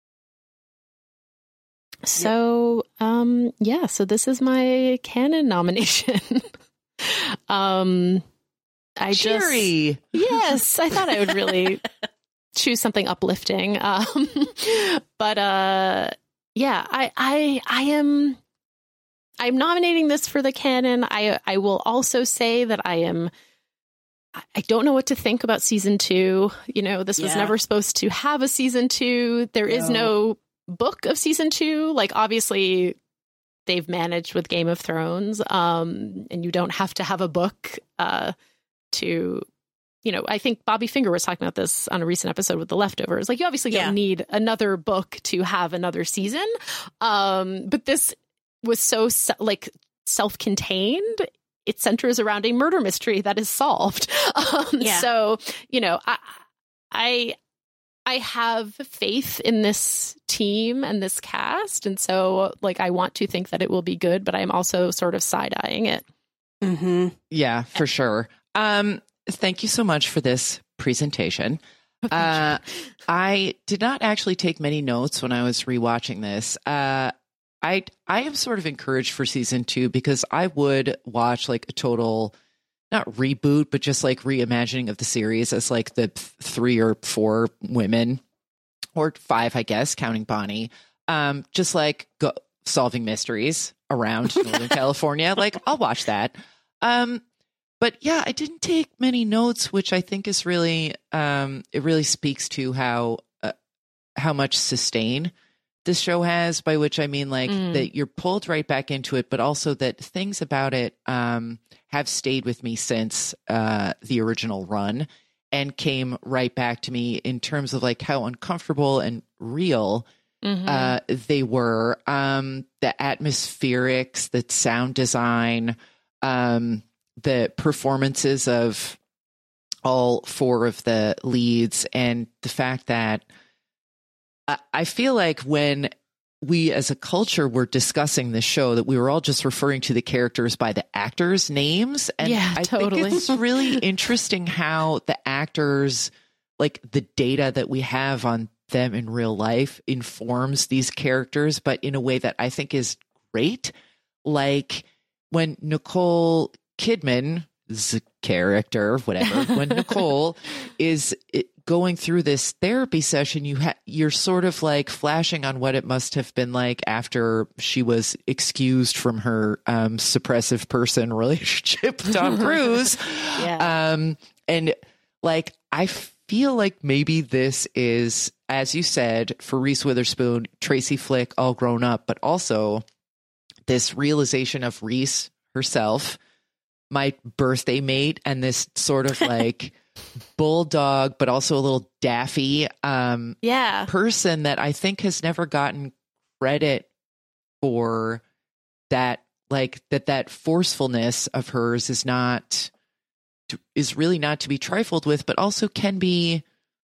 So, um, yeah, so this is my canon nomination. um, I Cheery. just, yes, I thought I would really choose something uplifting. Um, but, uh, yeah, I, I, I am, I'm nominating this for the canon. I, I will also say that I am, I don't know what to think about season two. You know, this was Yeah. never supposed to have a season two. There is no book of season two. Like, obviously they've managed with Game of Thrones, um, and you don't have to have a book, uh, to, you know, I think Bobby Finger was talking about this on a recent episode with The Leftovers. Like, you obviously Yeah. don't need another book to have another season. Um, but this was so se- like self-contained. It centers around a murder mystery that is solved. Um, Yeah. So, you know, I, I, I have faith in this team and this cast. And so, like, I want to think that it will be good, but I'm also sort of side-eyeing it. Mm-hmm. Yeah, for sure. Um, thank you so much for this presentation. Uh, I did not actually take many notes when I was rewatching this. Uh, I I am sort of encouraged for season two, because I would watch like a total, not reboot, but just like reimagining of the series as like the th- three or four women, or five, I guess, counting Bonnie, um, just like go, solving mysteries around Northern California. Like, I'll watch that. Um, But yeah, I didn't take many notes, which I think is really, um, it really speaks to how, uh, how much sustain this show has, by which I mean like Mm. that you're pulled right back into it, but also that things about it, um, have stayed with me since, uh, the original run, and came right back to me in terms of like how uncomfortable and real, Mhm. uh, they were. Um, the atmospherics, the sound design, um, the performances of all four of the leads, and the fact that I, I feel like when we as a culture were discussing this show, that we were all just referring to the characters by the actors' names. And Yeah, I totally. think it's really interesting how the actors, like the data that we have on them in real life, informs these characters, but in a way that I think is great. Like when Nicole Kidman's character, whatever, when Nicole is going through this therapy session, you ha- you're sort of like flashing on what it must have been like after she was excused from her um, suppressive person relationship with Tom Cruise. Yeah. Um, and like, I feel like maybe this is, as you said, for Reese Witherspoon, Tracy Flick, all grown up, but also this realization of Reese herself, my birthday mate, and this sort of like bulldog, but also a little daffy um, yeah. person that I think has never gotten credit for that, like that, that forcefulness of hers is not is really not to be trifled with, but also can be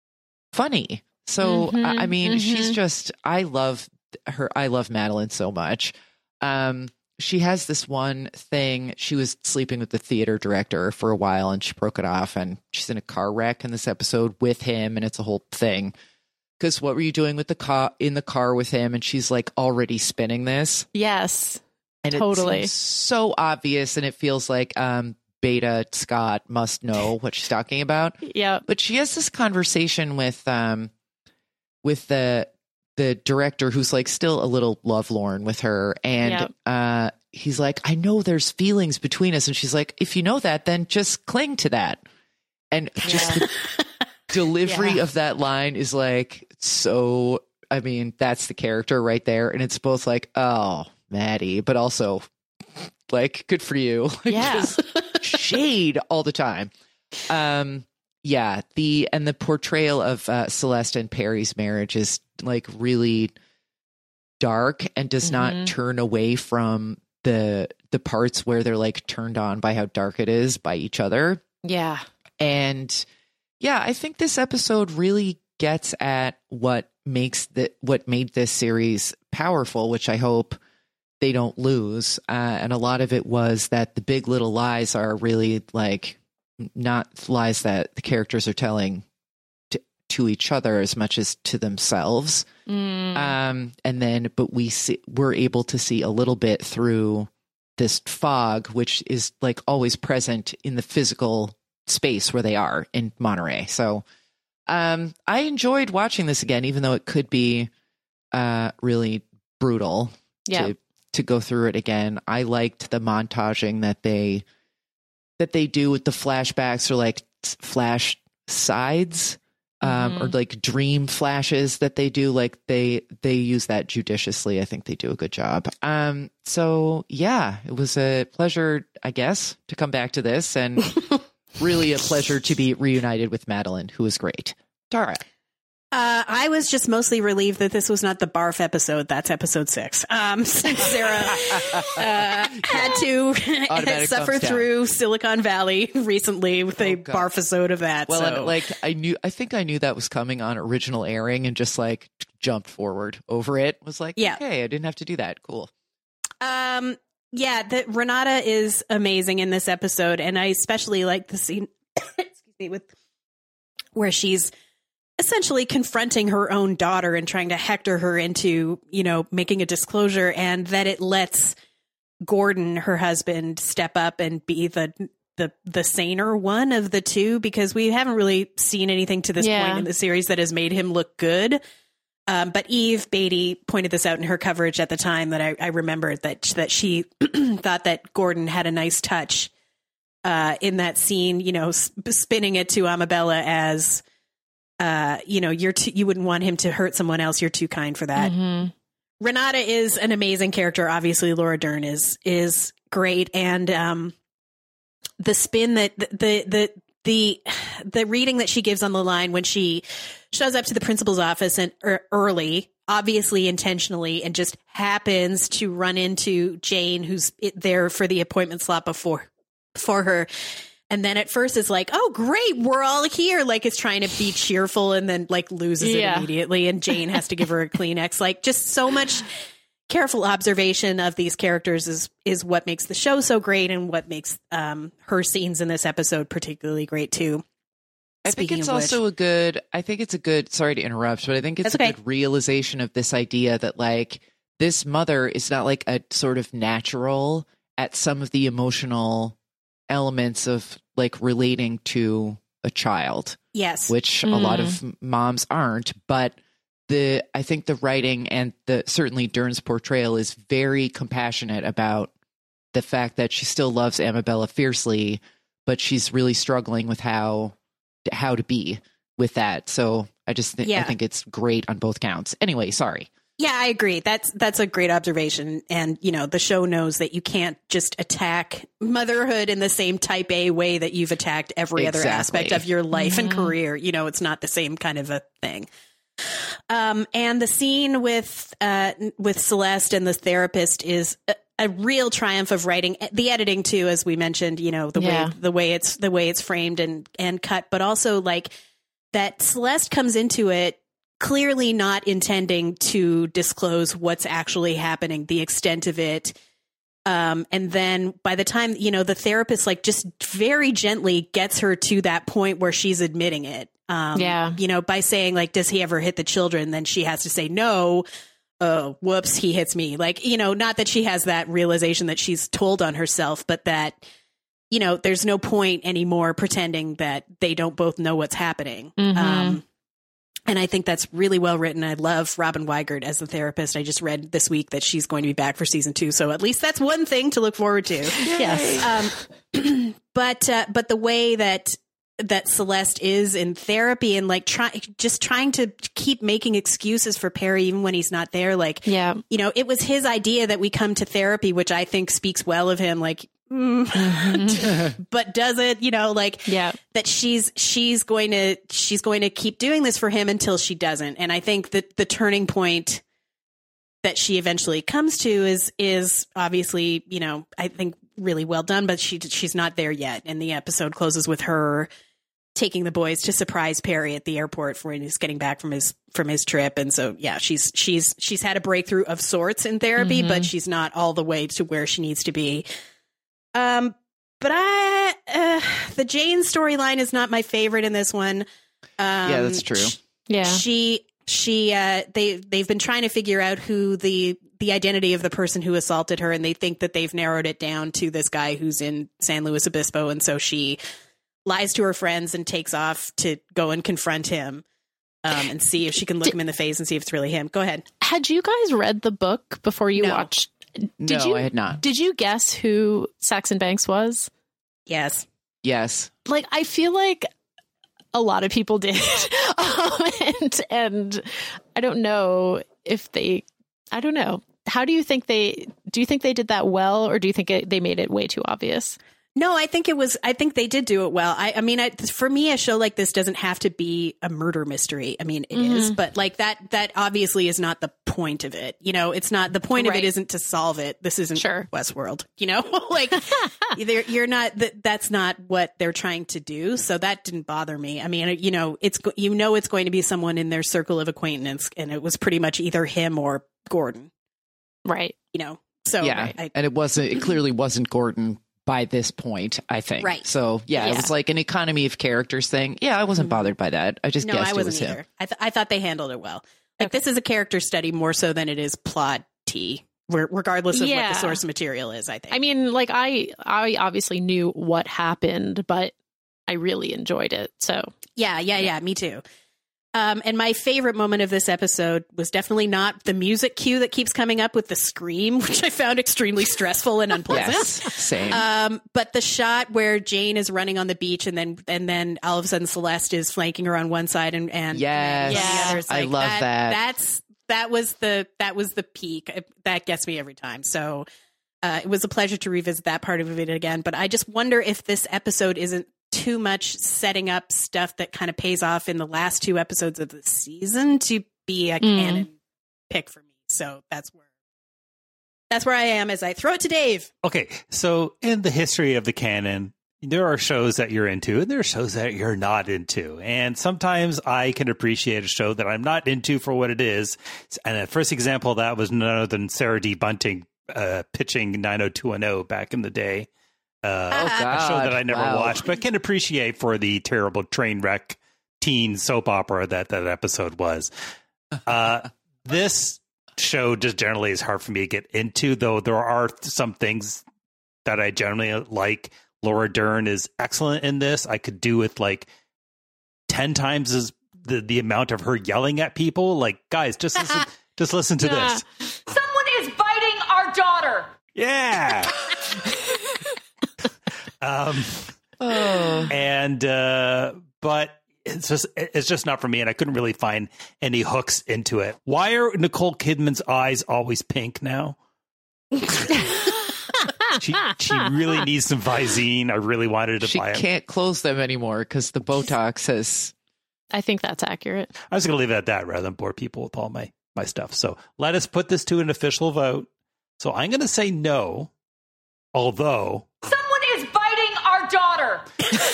funny. So, Mm-hmm, I I mean, mhm. she's just, I love her. I love Madeline so much. Um, she has this one thing. She was sleeping with the theater director for a while and she broke it off, and she's in a car wreck in this episode with him. And it's a whole thing. Because what were you doing with the car in the car with him? And she's like already spinning this. Yes, and totally. It seems so obvious. And it feels like, um, Beta Scott must know what she's talking about. Yeah. But she has this conversation with, um, with the, the director who's like still a little lovelorn with her. And, Yep. uh, he's like, I know there's feelings between us. And she's like, if you know that, then just cling to that. And just the delivery Yeah. of that line is like, so, I mean, that's the character right there. And it's both like, oh, Maddie, but also like, good for you. Like, Yeah. just shade all the time. Um, yeah, the and the portrayal of uh, Celeste and Perry's marriage is like really dark and does Mhm. not turn away from the the parts where they're like turned on by how dark it is by each other. Yeah. And yeah, I think this episode really gets at what makes the what made this series powerful, which I hope they don't lose. Uh, and a lot of it was that the big little lies are really like not lies that the characters are telling to, to each other as much as to themselves. Mm. Um, and then, but we see, we're able to see a little bit through this fog, which is like always present in the physical space where they are in Monterey. So, um, I enjoyed watching this again, even though it could be, uh, really brutal Yeah. to, to go through it again. I liked the montaging that they, that they do with the flashbacks or like flash sides. Um, Mhm. or like dream flashes that they do, like they they use that judiciously. I think they do a good job. Um, so yeah, it was a pleasure, I guess, to come back to this, and really a pleasure to be reunited with Madeline, who was great. Tara. Uh, I was just mostly relieved that this was not the barf episode. That's episode six. Um, since Sarah uh, had to Automatic suffer thumbs down. through Silicon Valley recently with a God. barf episode of that. Well, so. and, like I knew, I think I knew that was coming on original airing, and just like jumped forward over it. Was like, Yeah. okay, I didn't have to do that. Cool. Um, yeah, the, Renata is amazing in this episode, and I especially like the scene excuse me, with where she's essentially confronting her own daughter and trying to hector her into, you know, making a disclosure, and that it lets Gordon, her husband, step up and be the the the saner one of the two, because we haven't really seen anything to this Yeah. point in the series that has made him look good. Um, but Eve Beatty pointed this out in her coverage at the time that I, I remembered that that she thought that Gordon had a nice touch uh, in that scene, you know, sp- spinning it to Amabella as, uh, you know, you're too, you wouldn't want him to hurt someone else. You're too kind for that. Mm-hmm. Renata is an amazing character. Obviously, Laura Dern is is great, and um, the spin that the the the the, the reading that she gives on the line when she shows up to the principal's office and er, early, obviously intentionally, and just happens to run into Jane, who's it, there for the appointment slot before for her. And then at first it's like, oh, great, we're all here. Like, it's trying to be cheerful, and then like loses Yeah. it immediately. And Jane has to give her a Kleenex. Like, just so much careful observation of these characters is is what makes the show so great, and what makes um, her scenes in this episode particularly great too. I Speaking think it's of which- also a good, I think it's a good, sorry to interrupt, but I think it's That's a okay. good realization of this idea that like this mother is not like a sort of natural at some of the emotional elements of like relating to a child, Yes. which a lot of m- moms aren't. But the, I think the writing and the, certainly Dern's portrayal is very compassionate about the fact that she still loves Amabella fiercely, but she's really struggling with how, how to be with that. So I just th- I Yeah. think it's great on both counts. Anyway, sorry. Yeah, I agree. That's that's a great observation. And, you know, the show knows that you can't just attack motherhood in the same type A way that you've attacked every other Exactly. aspect of your life and Mhm. career. You know, it's not the same kind of a thing. Um, and the scene with uh, with Celeste and the therapist is uh, a real triumph of writing. The editing too, as we mentioned, you know, the Yeah. way the way it's the way it's framed and and cut, but also like that Celeste comes into it clearly not intending to disclose what's actually happening, the extent of it. Um, and then by the time, you know, the therapist like just very gently gets her to that point where she's admitting it. Um, Yeah. You know, by saying like, does he ever hit the children? Then she has to say, no. Oh, whoops, he hits me. Like, you know, not that she has that realization that she's told on herself, but that, you know, there's no point anymore pretending that they don't both know what's happening. Mhm. Um, and I think that's really well written. I love Robin Weigert as the therapist. I just read this week that she's going to be back for season two. So at least that's one thing to look forward to. Yes. Um, but, uh, but the way that, that Celeste is in therapy and like try, just trying to keep making excuses for Perry, even when he's not there. Like, yeah. you know, it was his idea that we come to therapy, which I think speaks well of him. Like, mm, but does it, you know, like yeah. that she's, she's going to, she's going to keep doing this for him until she doesn't. And I think that the turning point that she eventually comes to is, is obviously, you know, I think really well done, but she, she's not there yet. And the episode closes with her taking the boys to surprise Perry at the airport for when he's getting back from his from his trip. And so, yeah, she's she's she's had a breakthrough of sorts in therapy, Mm-hmm. but she's not all the way to where she needs to be. Um, but I uh, the Jane storyline is not my favorite in this one. Um, Yeah, that's true. Yeah. She she uh, they they've been trying to figure out who the the identity of the person who assaulted her, and they think that they've narrowed it down to this guy who's in San Luis Obispo, and so she lies to her friends and takes off to go and confront him um, and see if she can look Did, him in the face and see if it's really him. Go ahead. Had you guys read the book before you No. watched? Did No, you, I had not. Did you guess who Saxon Banks was? Yes. Yes. Like, I feel like a lot of people did. um, and, and I don't know if they, I don't know. How do you think they, do you think they did that well, or do you think it, they made it way too obvious? No, I think it was, I think they did do it well. I, I mean, I, for me, a show like this doesn't have to be a murder mystery. I mean, it Mhm. is, but like that, that obviously is not the point of it. You know, it's not, the point of Right. it isn't to solve it. This isn't Sure. Westworld, you know, like you're, you're not, that, that's not what they're trying to do. So that didn't bother me. I mean, you know, it's, you know, it's going to be someone in their circle of acquaintance, and it was pretty much either him or Gordon, Right. you know? So yeah. I, and it wasn't, it clearly wasn't Gordon by this point, I think. Right. So yeah, Yeah. it was like an economy of characters thing. Yeah, I wasn't bothered by that. I just no, guessed I it wasn't was him. either. I, th- I thought they handled it well. Like this is a character study more so than it is plot-y, re- regardless of what Yeah. the source material is, I think. I mean, like I, I obviously knew what happened, but I really enjoyed it. So yeah, yeah, yeah, me too. Um, and my favorite moment of this episode was definitely not the music cue that keeps coming up with the scream, which I found extremely stressful and unpleasant. Yes, same. Um, but the shot where Jane is running on the beach, and then and then all of a sudden Celeste is flanking her on one side, and and Yes. and the other. It's I like, love that. That's that was the that was the peak. That gets me every time. So uh, it was a pleasure to revisit that part of it again. But I just wonder if this episode isn't too much setting up stuff that kind of pays off in the last two episodes of the season to be a Mm. canon pick for me. So that's where that's where I am as I throw it to Dave. Okay, so in the history of the canon, there are shows that you're into and there are shows that you're not into. And sometimes I can appreciate a show that I'm not into for what it is. And the first example of that was none other than Sarah D. Bunting uh, pitching nine oh two one oh back in the day. Uh, Oh, a show God. that I never Wow. watched, but can appreciate for the terrible train wreck teen soap opera that that episode was. Uh, this show just generally is hard for me to get into, though there are some things that I generally like. Laura Dern is excellent in this. I could do with like ten times as the, the amount of her yelling at people. Like, guys, just listen, just listen to this. Someone is biting our daughter. Yeah. um, Oh. and uh, but it's just it's just not for me, and I couldn't really find any hooks into it. Why are Nicole Kidman's eyes always pink now? she she really needs some Visine. I really wanted to She buy it. can't close them anymore because the Botox has. I think that's accurate. I was going to leave it at that rather than bore people with all my my stuff. So let us put this to an official vote. So I'm going to say no, although... Someone is biting our daughter!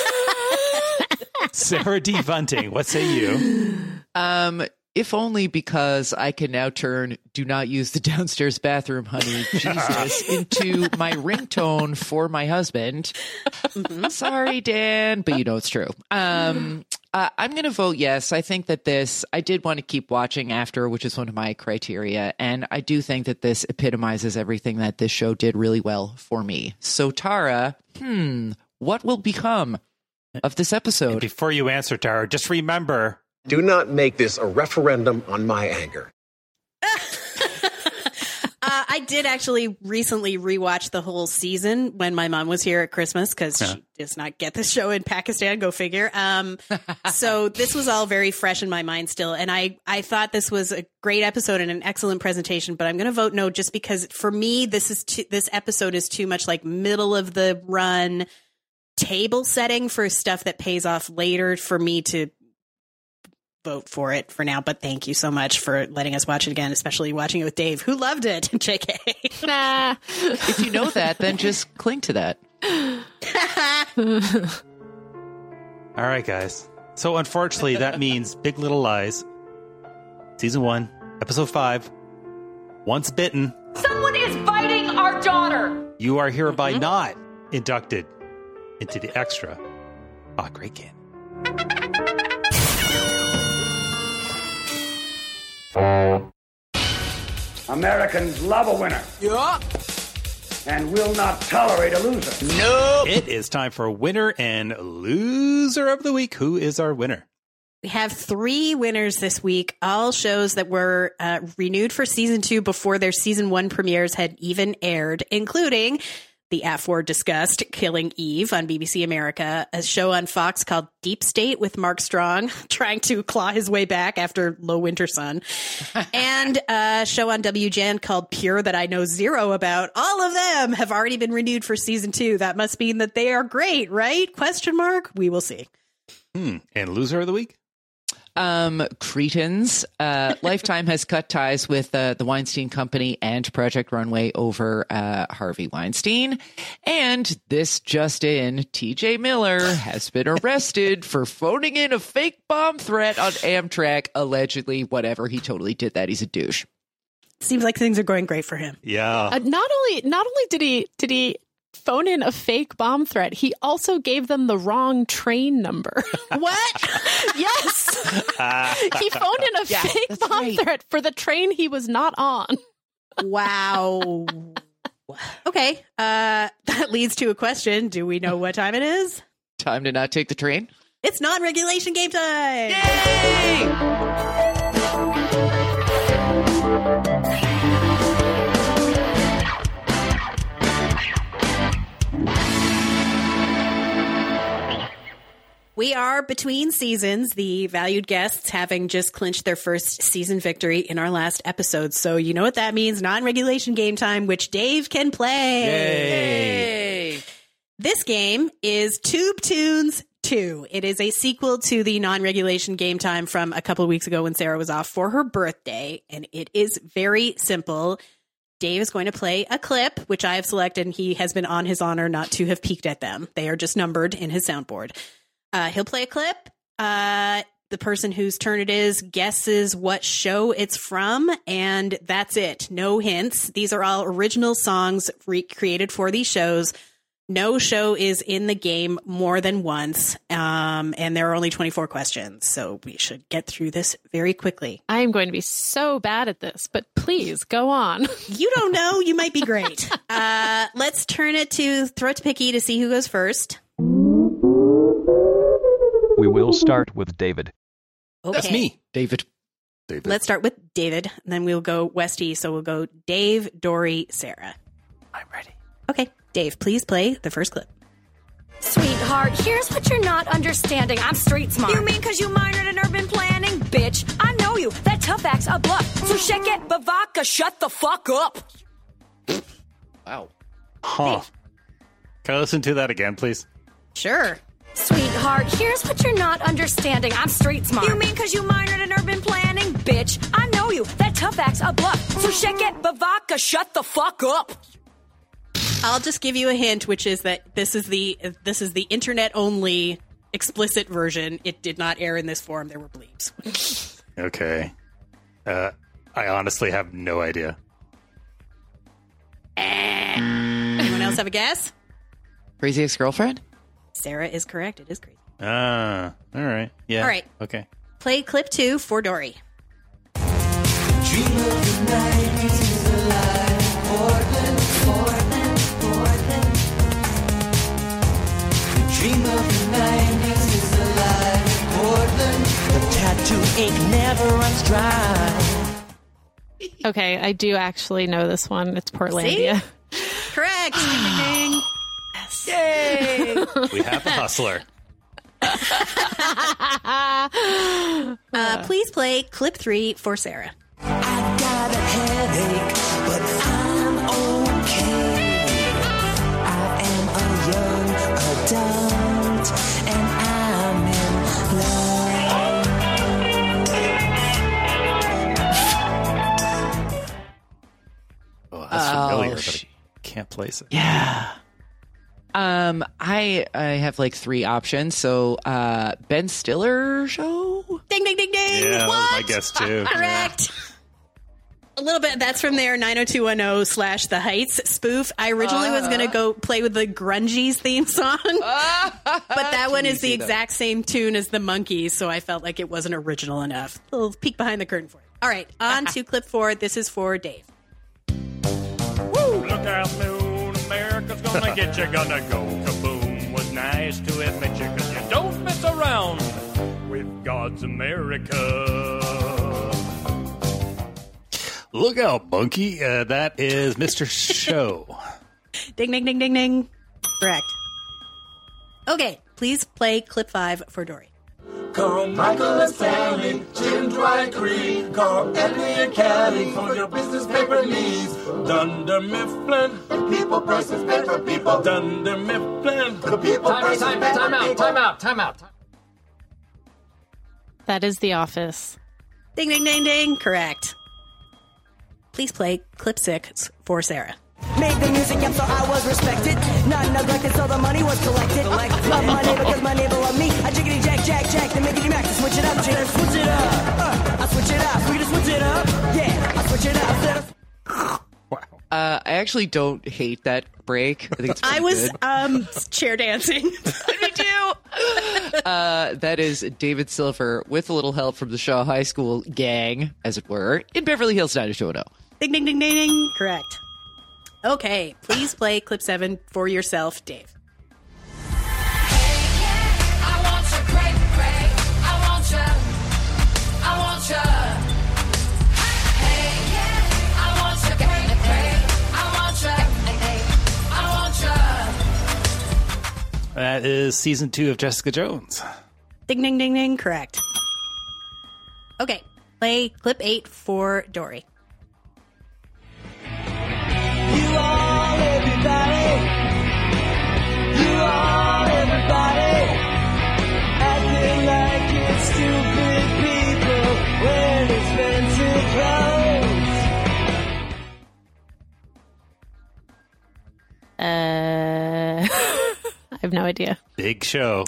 Sarah D. Bunting, what say you? Um, if only because I can now turn "Do not use the downstairs bathroom, honey, Jesus" into my ringtone for my husband. Mm-hmm. Sorry, Dan, but you know it's true. Um, uh, I'm going to vote yes. I think that this, I did want to keep watching after, which is one of my criteria. And I do think that this epitomizes everything that this show did really well for me. So Tara, hmm, what will become of this episode? And before you answer, Tara, just remember... Do not make this a referendum on my anger. Uh, I did actually recently rewatch the whole season when my mom was here at Christmas because yeah. she does not get the show in Pakistan. Go figure. Um, so this was all very fresh in my mind still. And I, I thought this was a great episode and an excellent presentation, but I'm going to vote no just because for me, this is too, this episode is too much like middle of the run table setting for stuff that pays off later for me to vote for it for now, but thank you so much for letting us watch it again, especially watching it with Dave, who loved it. J K. Nah. If you know that, then just cling to that. All right, guys. So unfortunately, that means Big Little Lies, season one, episode five, Once Bitten. Someone is biting our daughter. You are hereby mm-hmm. not inducted into the extra. Ah, oh, great game. Americans love a winner. Yeah. And will not tolerate a loser. No. It is time for winner and loser of the week. Who is our winner? We have three winners this week, all shows that were uh, renewed for season two before their season one premieres had even aired, including the F-word discussed Killing Eve on B B C America, a show on Fox called Deep State with Mark Strong trying to claw his way back after Low Winter Sun, and a show on W G N called Pure that I know zero about. All of them have already been renewed for season two. That must mean that they are great, right? Question mark. We will see. Hmm. And loser of the week? Um, Cretans. Uh, Lifetime has cut ties with uh, the Weinstein Company and Project Runway over uh, Harvey Weinstein. And this just in, T J Miller has been arrested for phoning in a fake bomb threat on Amtrak. Allegedly, whatever. He totally did that. He's a douche. Seems like things are going great for him. Yeah. Uh, not only not only did he did he phone in a fake bomb threat, he also gave them the wrong train number. What? Yes. Uh, he phoned in a yeah, fake bomb right. threat for the train he was not on. Wow. Okay. Uh, that leads to a question. Do we know what time it is? Time to not take the train? It's non-regulation game time. Yay! We are between seasons, the valued guests having just clinched their first season victory in our last episode. So you know what that means, non-regulation game time, which Dave can play. Yay. Yay. This game is Tube Tunes two. It is a sequel to the non-regulation game time from a couple of weeks ago when Sarah was off for her birthday. And it is very simple. Dave is going to play a clip, which I have selected, and he has been on his honor not to have peeked at them. They are just numbered in his soundboard. Uh, he'll play a clip. Uh, the person whose turn it is guesses what show it's from, and that's it. No hints. These are all original songs recreated for these shows. No show is in the game more than once, um, and there are only twenty-four questions, so we should get through this very quickly. I am going to be so bad at this, but please go on. You don't know. You might be great. uh, let's turn it to throw it to Picky to see who goes first. We will start with David. Okay. That's me, David. David. Let's start with David, and then we'll go Westy. So we'll go Dave, Dory, Sarah. I'm ready. Okay, Dave, please play the first clip. Sweetheart, here's what you're not understanding. I'm street smart. You mean because you minored in urban planning? Bitch, I know you. That tough act's a bluff. So shake it, Bavaka, shut the fuck up. Wow. Huh. Can I listen to that again, please? Sure. Sweetheart, here's what you're not understanding. I'm street smart. You mean because you minored in urban planning? Bitch, I know you. That tough act's a bluff. So shake it, Bavaka, shut the fuck up. I'll just give you a hint, which is that this is the this is the internet only explicit version. It did not air in this form. There were bleeps. Okay. Uh, I honestly have no idea. Anyone else have a guess? Crazy Ex-Girlfriend? Sarah is correct. It is crazy. Ah, all right. Yeah. All right. Okay. Play clip two for Dory. Dream of the nineties alive. Portland, Portland, Portland. The dream of the nineties is alive. Portland. The tattoo ink never runs dry. Okay, I do actually know this one. It's Portlandia. See? Correct. Ding, ding, ding. Yes. Yay. We have a hustler. uh, please play clip three for Sarah. I've got a headache, but I'm okay. I am a young adult, and I'm in love. Oh, that's familiar, Oh, but sh- I can't place it. Yeah. Um, I I have like three options. So, uh, Ben Stiller show. Ding, ding, ding, ding. Yeah, that was What? my guess too. Correct. A little bit. That's from their nine oh two one oh slash The Heights spoof. I originally uh, was going to go play with the Grungies theme song, uh, but that one is the exact same tune as the Monkees, so I felt like it wasn't original enough. A little peek behind the curtain for you. All right, on to clip four. This is for Dave. Woo! Look out, moon. America's gonna get you, gonna go kaboom. Was nice to admit you, cause you don't mess around with God's America. Look out, monkey. Uh, that is Mister Show. Ding, ding, ding, ding, ding. Correct. Okay, please play clip five for Dory. Call Michael and Sally, Jim, Dwight, Creed. Call Andy and Callie for your business paper needs. Dunder Mifflin, the people versus paper people. Dunder Mifflin, the people Time, versus time, paper time out, people. time out, time out. That is The Office. Ding, ding, ding, ding. Correct. Please play clip six for Sarah. Made the music up so I was respected. Not neglected so the money was collected. Love my neighbor because my neighbor loved me. I jiggity jack, jack, jack. Then make it max to switch it up. Jigger, switch it up. Uh, I switch it up. We just switch it up. Yeah, I switch it up. Uh, I actually don't hate that break. I think it's I pretty was good. um, chair dancing. Me too. Uh, that is David Silver with a little help from the Shaw High School gang, as it were, in Beverly Hills nine oh two one oh. Ding, ding, ding, ding, ding. Correct. Okay, please play clip seven for yourself, Dave. I want you, great, great. I want you. I want you. Hey, yeah. I want you, great, great. I want you. I want you. That is season two of Jessica Jones. Ding, ding, ding, ding. Correct. Okay, play clip eight for Dory. You are everybody. You are everybody. Acting like you're stupid people wearing expensive clothes. Uh, I have no idea. Big Show.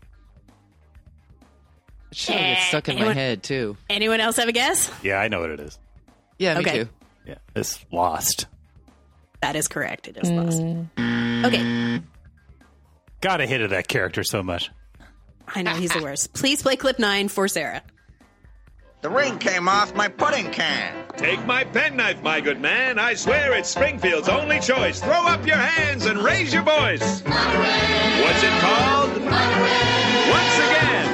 Show gets stuck in anyone, my head too. Anyone else have a guess? Yeah, I know what it is. Yeah, me Okay. too. Yeah, it's Lost. That is correct. It is Lost. Okay, Gotta hate that character so much. I know he's the worst. Please play clip nine for Sarah. The ring came off my pudding can. Take my penknife, my good man. I swear it's Springfield's only choice. Throw up your hands and raise your voice. Monterey. What's it called? Monterey. Once again.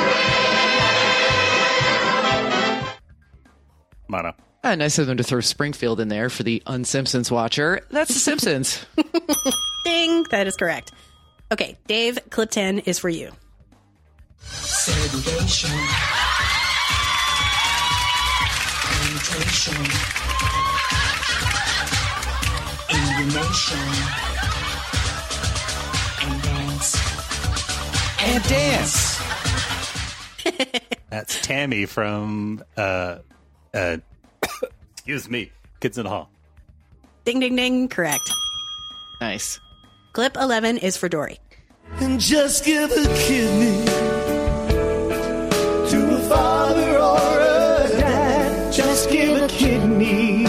Mono. Ah, nice of them to throw Springfield in there for the Un-Simpsons watcher. That's The Simpsons. Ding. That is correct. Okay, Dave, clip ten is for you. Segregation. Penetration. Alienation. And dance. can't dance. That's Tammy from, uh, uh, excuse me, Kids in the Hall. Ding, ding, ding. Correct. Nice. Clip eleven is for Dory. And just give a kidney to a father or a dad. Just give a kidney.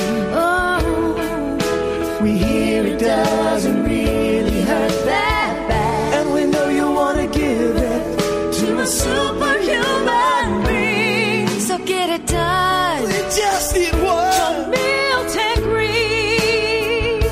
Oh, we hear it doesn't really hurt that bad. And we know you want to give it to a superhuman being. So get it done. We just need one. Milton Green.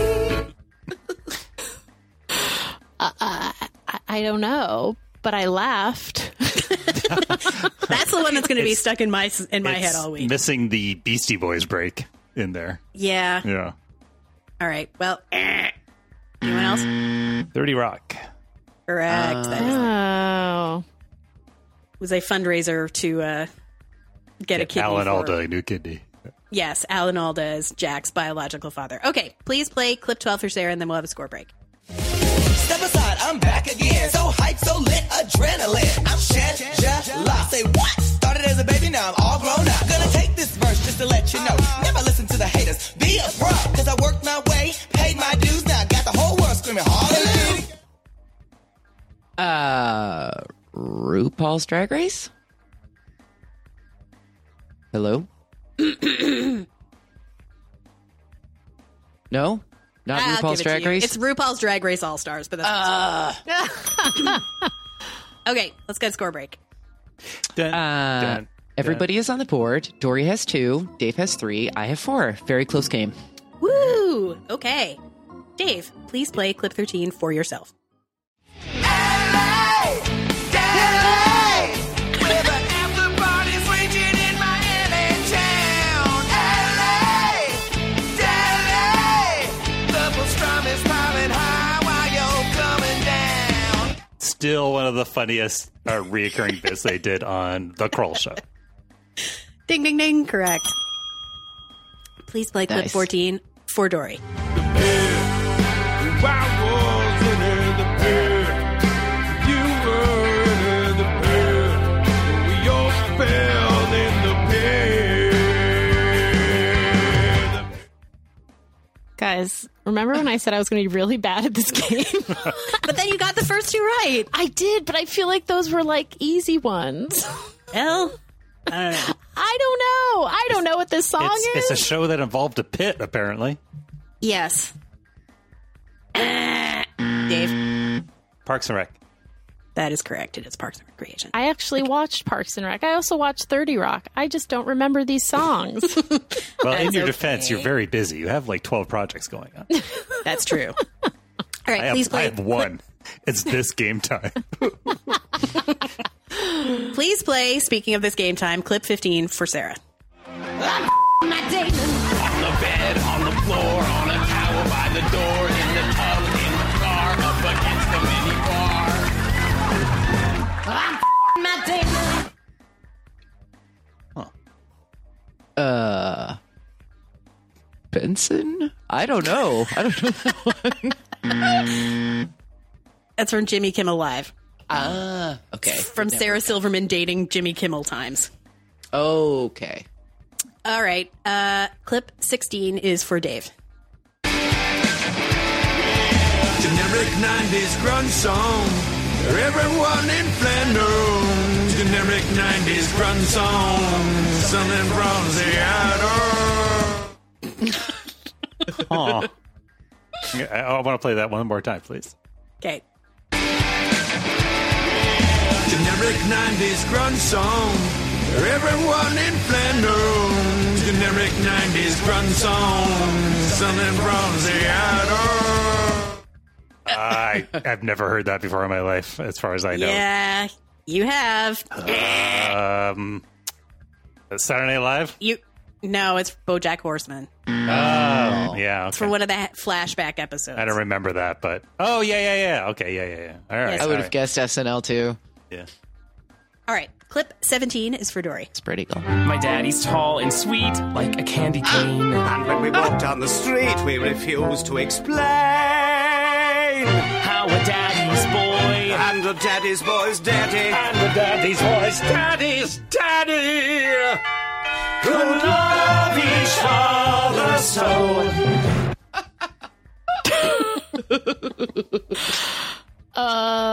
uh, I, I don't know, but I laughed. That's the one that's going to be stuck in my in my head all week. Missing the Beastie Boys break in there. Yeah. Yeah. All right. Well, eh. Anyone else? thirty Rock. Correct. Uh, that is oh. It was a fundraiser to uh, get a kidney. Alan for, Alda, a new kidney. Yes, Alan Alda is Jack's biological father. Okay, please play clip twelve for Sarah, and then we'll have a score break. Step aside, I'm back again. So hyped, so lit, adrenaline. I'm Shangela. Say what? Started as a baby, now I'm all grown up. Gonna take this verse just to let you know. Never listen to the haters. Be a pro. Cause I worked my way, paid my dues. Now I got the whole world screaming hallelujah. Uh, RuPaul's Drag Race? Hello? No? Not I'll RuPaul's give it to Drag you. Race? It's RuPaul's Drag Race All Stars, but that's uh. Okay, let's get a score break. Dun, uh, dun, everybody is on the board. Dory has two. Dave has three. I have four. Very close game. Woo! Okay. Dave, please play clip thirteen for yourself. Still one of the funniest uh, reoccurring bits they did on The Kroll Show. Ding, ding, ding. Correct. Please play clip Nice. fourteen for Dory. Guys, remember when I said I was going to be really bad at this game? But then you got the first two right. I did, but I feel like those were like easy ones. Well, I don't know. I don't know. I don't know what this song It's, is. it's a show that involved a pit, apparently. Yes. Dave. Parks and Rec. That is correct. It is Parks and Recreation. I actually watched Parks and Rec. I also watched thirty Rock. I just don't remember these songs. Well, in That's your okay. defense, you're very busy. You have like twelve projects going on. That's true. All right, I have, please play. I have one. It's this game time. Please play, speaking of this game time, clip fifteen for Sarah. My Damon. On the bed, on the floor, on a towel by the door, in the tub, in the car, up against the minibar. I'm my Damon. Uh, Benson? I don't know. I don't know that one. That's from Jimmy Kimmel Live. Ah, okay. From Sarah Silverman dating Jimmy Kimmel times. Okay. All right. Uh, clip sixteen is for Dave. Generic nineties grunge song. Everyone in Flanders. Generic nineties grunge song. Something from Seattle. Aw. I, I want to play that one more time, please. Okay. Generic nineties grunge song. Everyone in Flanders. Generic nineties grunge song. Something from Seattle. I, I've never heard that before in my life, as far as I know. Yeah, you have. Um, Saturday Night Live? You No, it's BoJack Horseman. Oh, yeah. Okay. It's from one of the flashback episodes. I don't remember that, but oh yeah, yeah, yeah. Okay, yeah, yeah, yeah. All right. Yes. I would all have right. guessed S N L too. Yeah. All right, clip seventeen is for Dory. Spread eagle. My daddy's tall and sweet, like a candy cane. And when we walk down the street, we refuse to explain. Jane. How a daddy's boy. And a daddy's boy's daddy. And a daddy's boy's daddy's daddy. Who love each other so.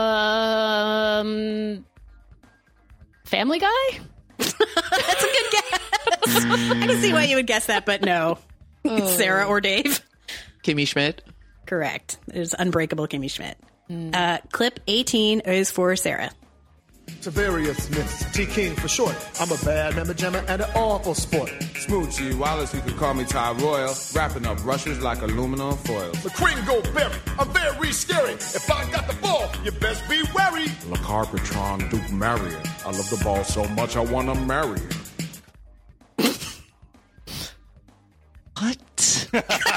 um, Family Guy? That's a good guess. I can see why you would guess that, but no. It's Sarah or Dave. Kimmy Schmidt. Correct. It is Unbreakable Kimmy Schmidt. Mm. Uh, clip eighteen is for Sarah. Tavarius Smith, T King for short. I'm a bad mamma jammer and an awful sport. Smooth G Wallace, you could call me Ty Royal. Wrapping up rushes like aluminum foil. The Queen Go Berry, I'm very scary. If I got the ball, you best be wary. Le Carpatron Duke Marion. I love the ball so much I want to marry it. What?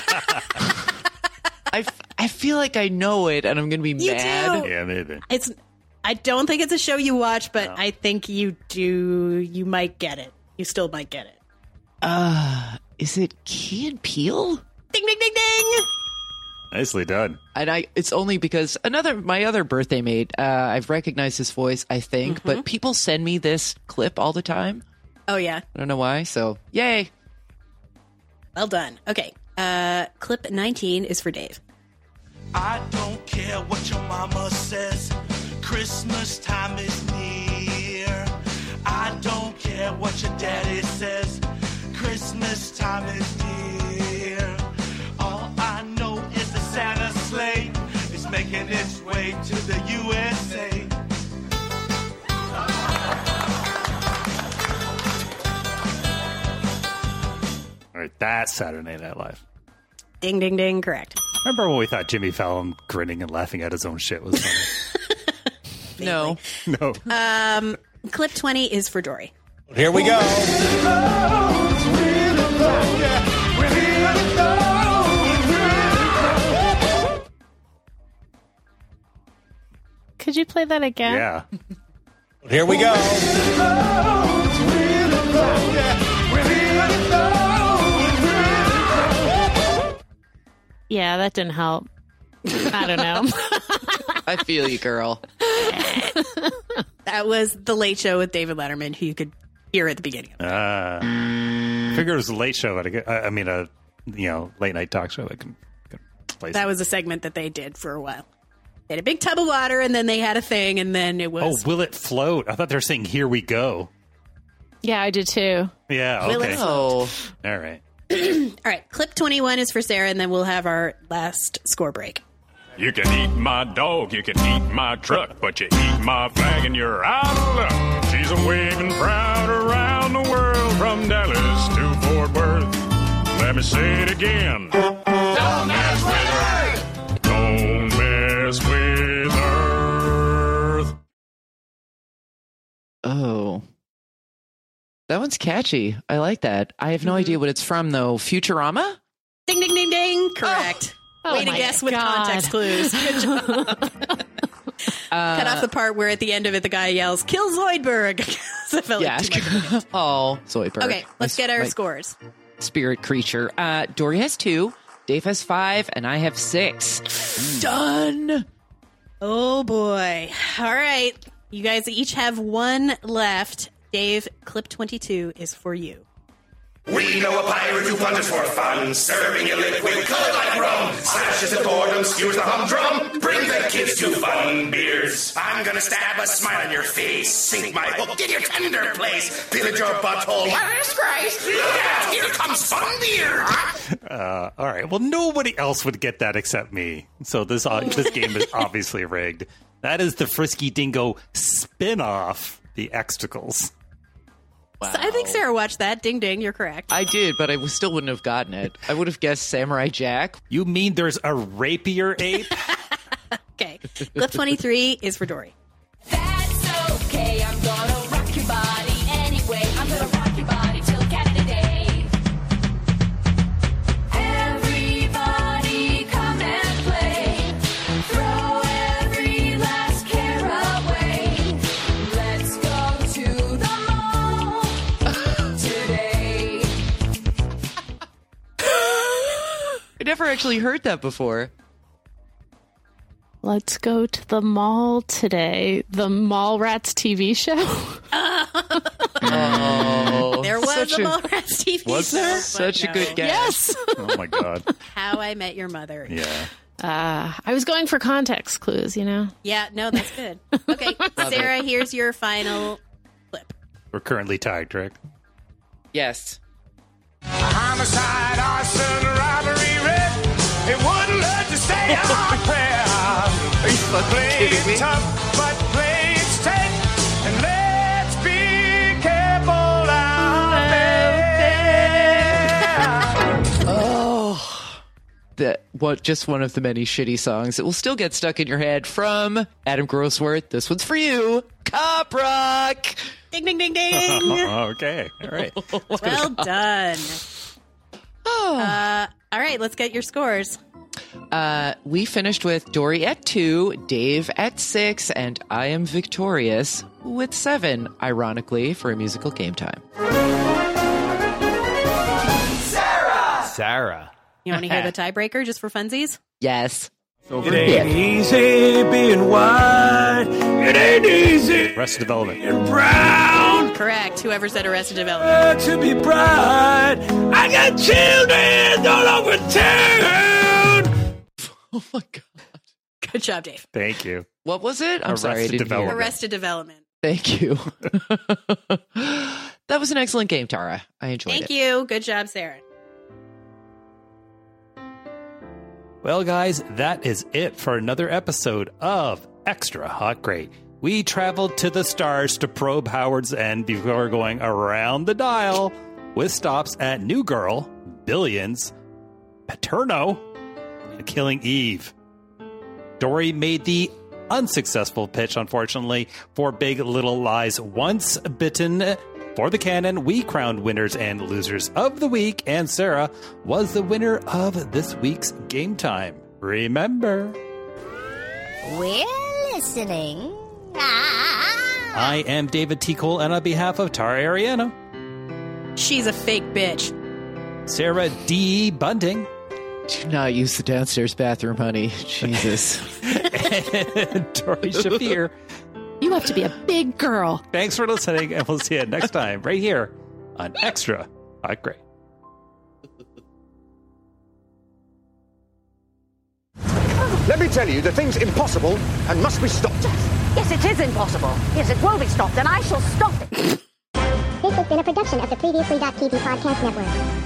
I, f- I feel like I know it, and I'm going to be You mad. do. Yeah, maybe. It's. I don't think it's a show you watch, but no. I think you do. You might get it. You still might get it. Uh, is it Key and Peele? Ding, ding, ding, ding. Nicely done. And I, it's only because another my other birthday mate, uh, I've recognized his voice, I think, mm-hmm. but people send me this clip all the time. Oh, yeah. I don't know why, so yay. Well done. Okay. Uh, clip nineteen is for Dave. I don't care what your mama says. Christmas time is near. I don't care what your daddy says. Christmas time is near. All I know is the Santa sleigh is making its way to the U S A. All right, that's Saturday Night Live. Ding, ding, ding. Correct. Remember when we thought Jimmy Fallon grinning and laughing at his own shit was funny? No. No. Um, clip twenty is for Dory. Here we go. Could you play that again? Yeah. Here we go. Yeah, that didn't help. I don't know. I feel you, girl. That was The Late Show with David Letterman, who you could hear at the beginning. Uh, I figured it was a late show. At a, I mean, a you know late night talk show that can, can play. That was a segment that they did for a while. They had a big tub of water, and then they had a thing, and then it was. Oh, will it float? I thought they were saying, "Here we go." Yeah, I did too. Yeah. Will Okay. it float? All right. All right. Clip twenty-one is for Sarah, and then we'll have our last score break. You can eat my dog, you can eat my truck, but you eat my flag and you're out of luck. She's a waving proud around the world from Dallas to Fort Worth. Let me say it again. Don't mess with Earth! Don't mess with Earth! Oh. That one's catchy. I like that. I have no mm-hmm. idea what it's from, though. Futurama? Ding, ding, ding, ding. Correct. Oh. Way Oh to guess with God. context clues. Good job. Uh, Cut off the part where at the end of it the guy yells, "Kill Zoidberg!" I felt yeah. like too much. Oh, Zoidberg. Okay, let's My- get our my scores. Spirit creature. Uh, Dory has two, Dave has five, and I have six. Done. Oh boy. All right. You guys each have one left. Dave, clip twenty-two is for you. We know a pirate who plunders for fun, serving you liquid color like rum, slashes the boredom, skewers the humdrum, bring the kids to fun beers. I'm gonna stab a smile on your face, sink my hook in your tender place, pillage your butthole. Where's Christ? Look out, here comes fun beer. Uh, all right. Well, nobody else would get that except me. So this uh, this game is obviously rigged. That is the Frisky Dingo spin-off, The Xtacles. Wow. So I think Sarah watched that. Ding, ding. You're correct. I did, but I still wouldn't have gotten it. I would have guessed Samurai Jack. You mean there's a rapier ape? Okay. Clip twenty-three is for Dory. That's okay. I'm gonna rock your body anyway. I'm gonna rock your body till Canada Day. Everybody come and play. Throw every last care away. Let's go to the mall today. I never actually heard that before. Let's go to the mall today. The Mallrats T V show. Oh, there was such a a- Mallrats T V Was show. there? but Such a no. good guess. Yes. Oh my god. How I Met Your Mother. Yeah. Uh, I was going for context clues, you know? Yeah, no, that's good. Okay, Sarah, here's your final clip. We're currently tied, correct? Yes. Homicide, arson, robbery, rape. It wouldn't hurt to stay on prayer. Are you fucking kidding me? Tough, but play it straight. And let's be careful out there. Oh, that what? Just one of the many shitty songs that will still get stuck in your head from Adam Grossworth. This one's for you, Cop Rock. Ding, ding, ding, ding. Okay. All right. Well done. Uh, all right, let's get your scores. Uh, we finished with Dory at two, Dave at six, and I am victorious with seven, ironically, for a musical game time. Sarah! Sarah. You want to hear the tiebreaker just for funsies? Yes. It ain't easy being white. It ain't easy. Arrested Development. being brown. Correct. Whoever said Arrested Development. To be bright. I got children all over town. Oh my god. Good job, Dave. Thank you. What was it? I'm Arrested sorry, I didn't hear. Development. Arrested Development. Thank you. That was an excellent game, Tara. I enjoyed Thank it. you. Good job, Sarah. Well, guys, that is it for another episode of Extra Hot Great. We traveled to the stars to probe Howard's End before going around the dial with stops at New Girl, Billions, Paterno, and Killing Eve. Dory made the unsuccessful pitch, unfortunately, for Big Little Lies. Once Bitten for the canon, we crowned winners and losers of the week, and Sarah was the winner of this week's Game Time. Remember, We're listening. Ah. I am David T. Cole, and on behalf of Tara Ariano, She's a fake bitch. Sarah D. Bunting, Do not use the downstairs bathroom, honey. Jesus. and Dory Shafir. You have to be a big girl. Thanks for listening, and we'll see you next time right here on Extra Hot Great. Let me tell you, the thing's impossible and must be stopped. Yes, it is impossible. Yes, it will be stopped, and I shall stop it. This has been a production of the Previously.T V Podcast Network.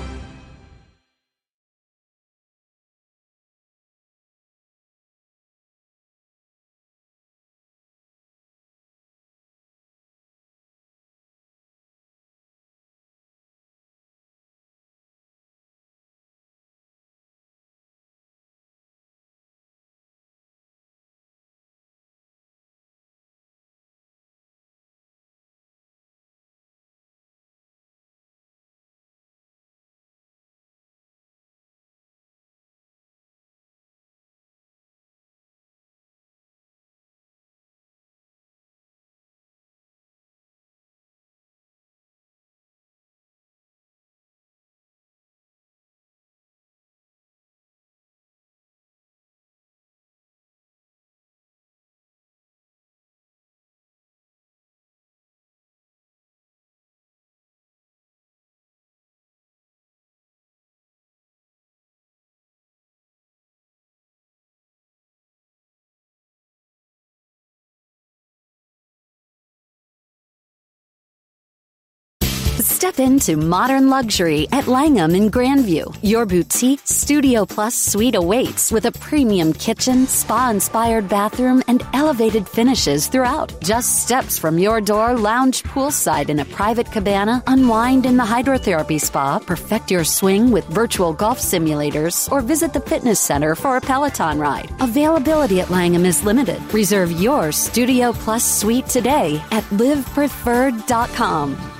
Step into modern luxury at Langham in Grandview. Your boutique Studio Plus suite awaits with a premium kitchen, spa-inspired bathroom, and elevated finishes throughout. Just steps from your door, lounge poolside in a private cabana, unwind in the hydrotherapy spa, perfect your swing with virtual golf simulators, or visit the fitness center for a Peloton ride. Availability at Langham is limited. Reserve your Studio Plus suite today at live preferred dot com.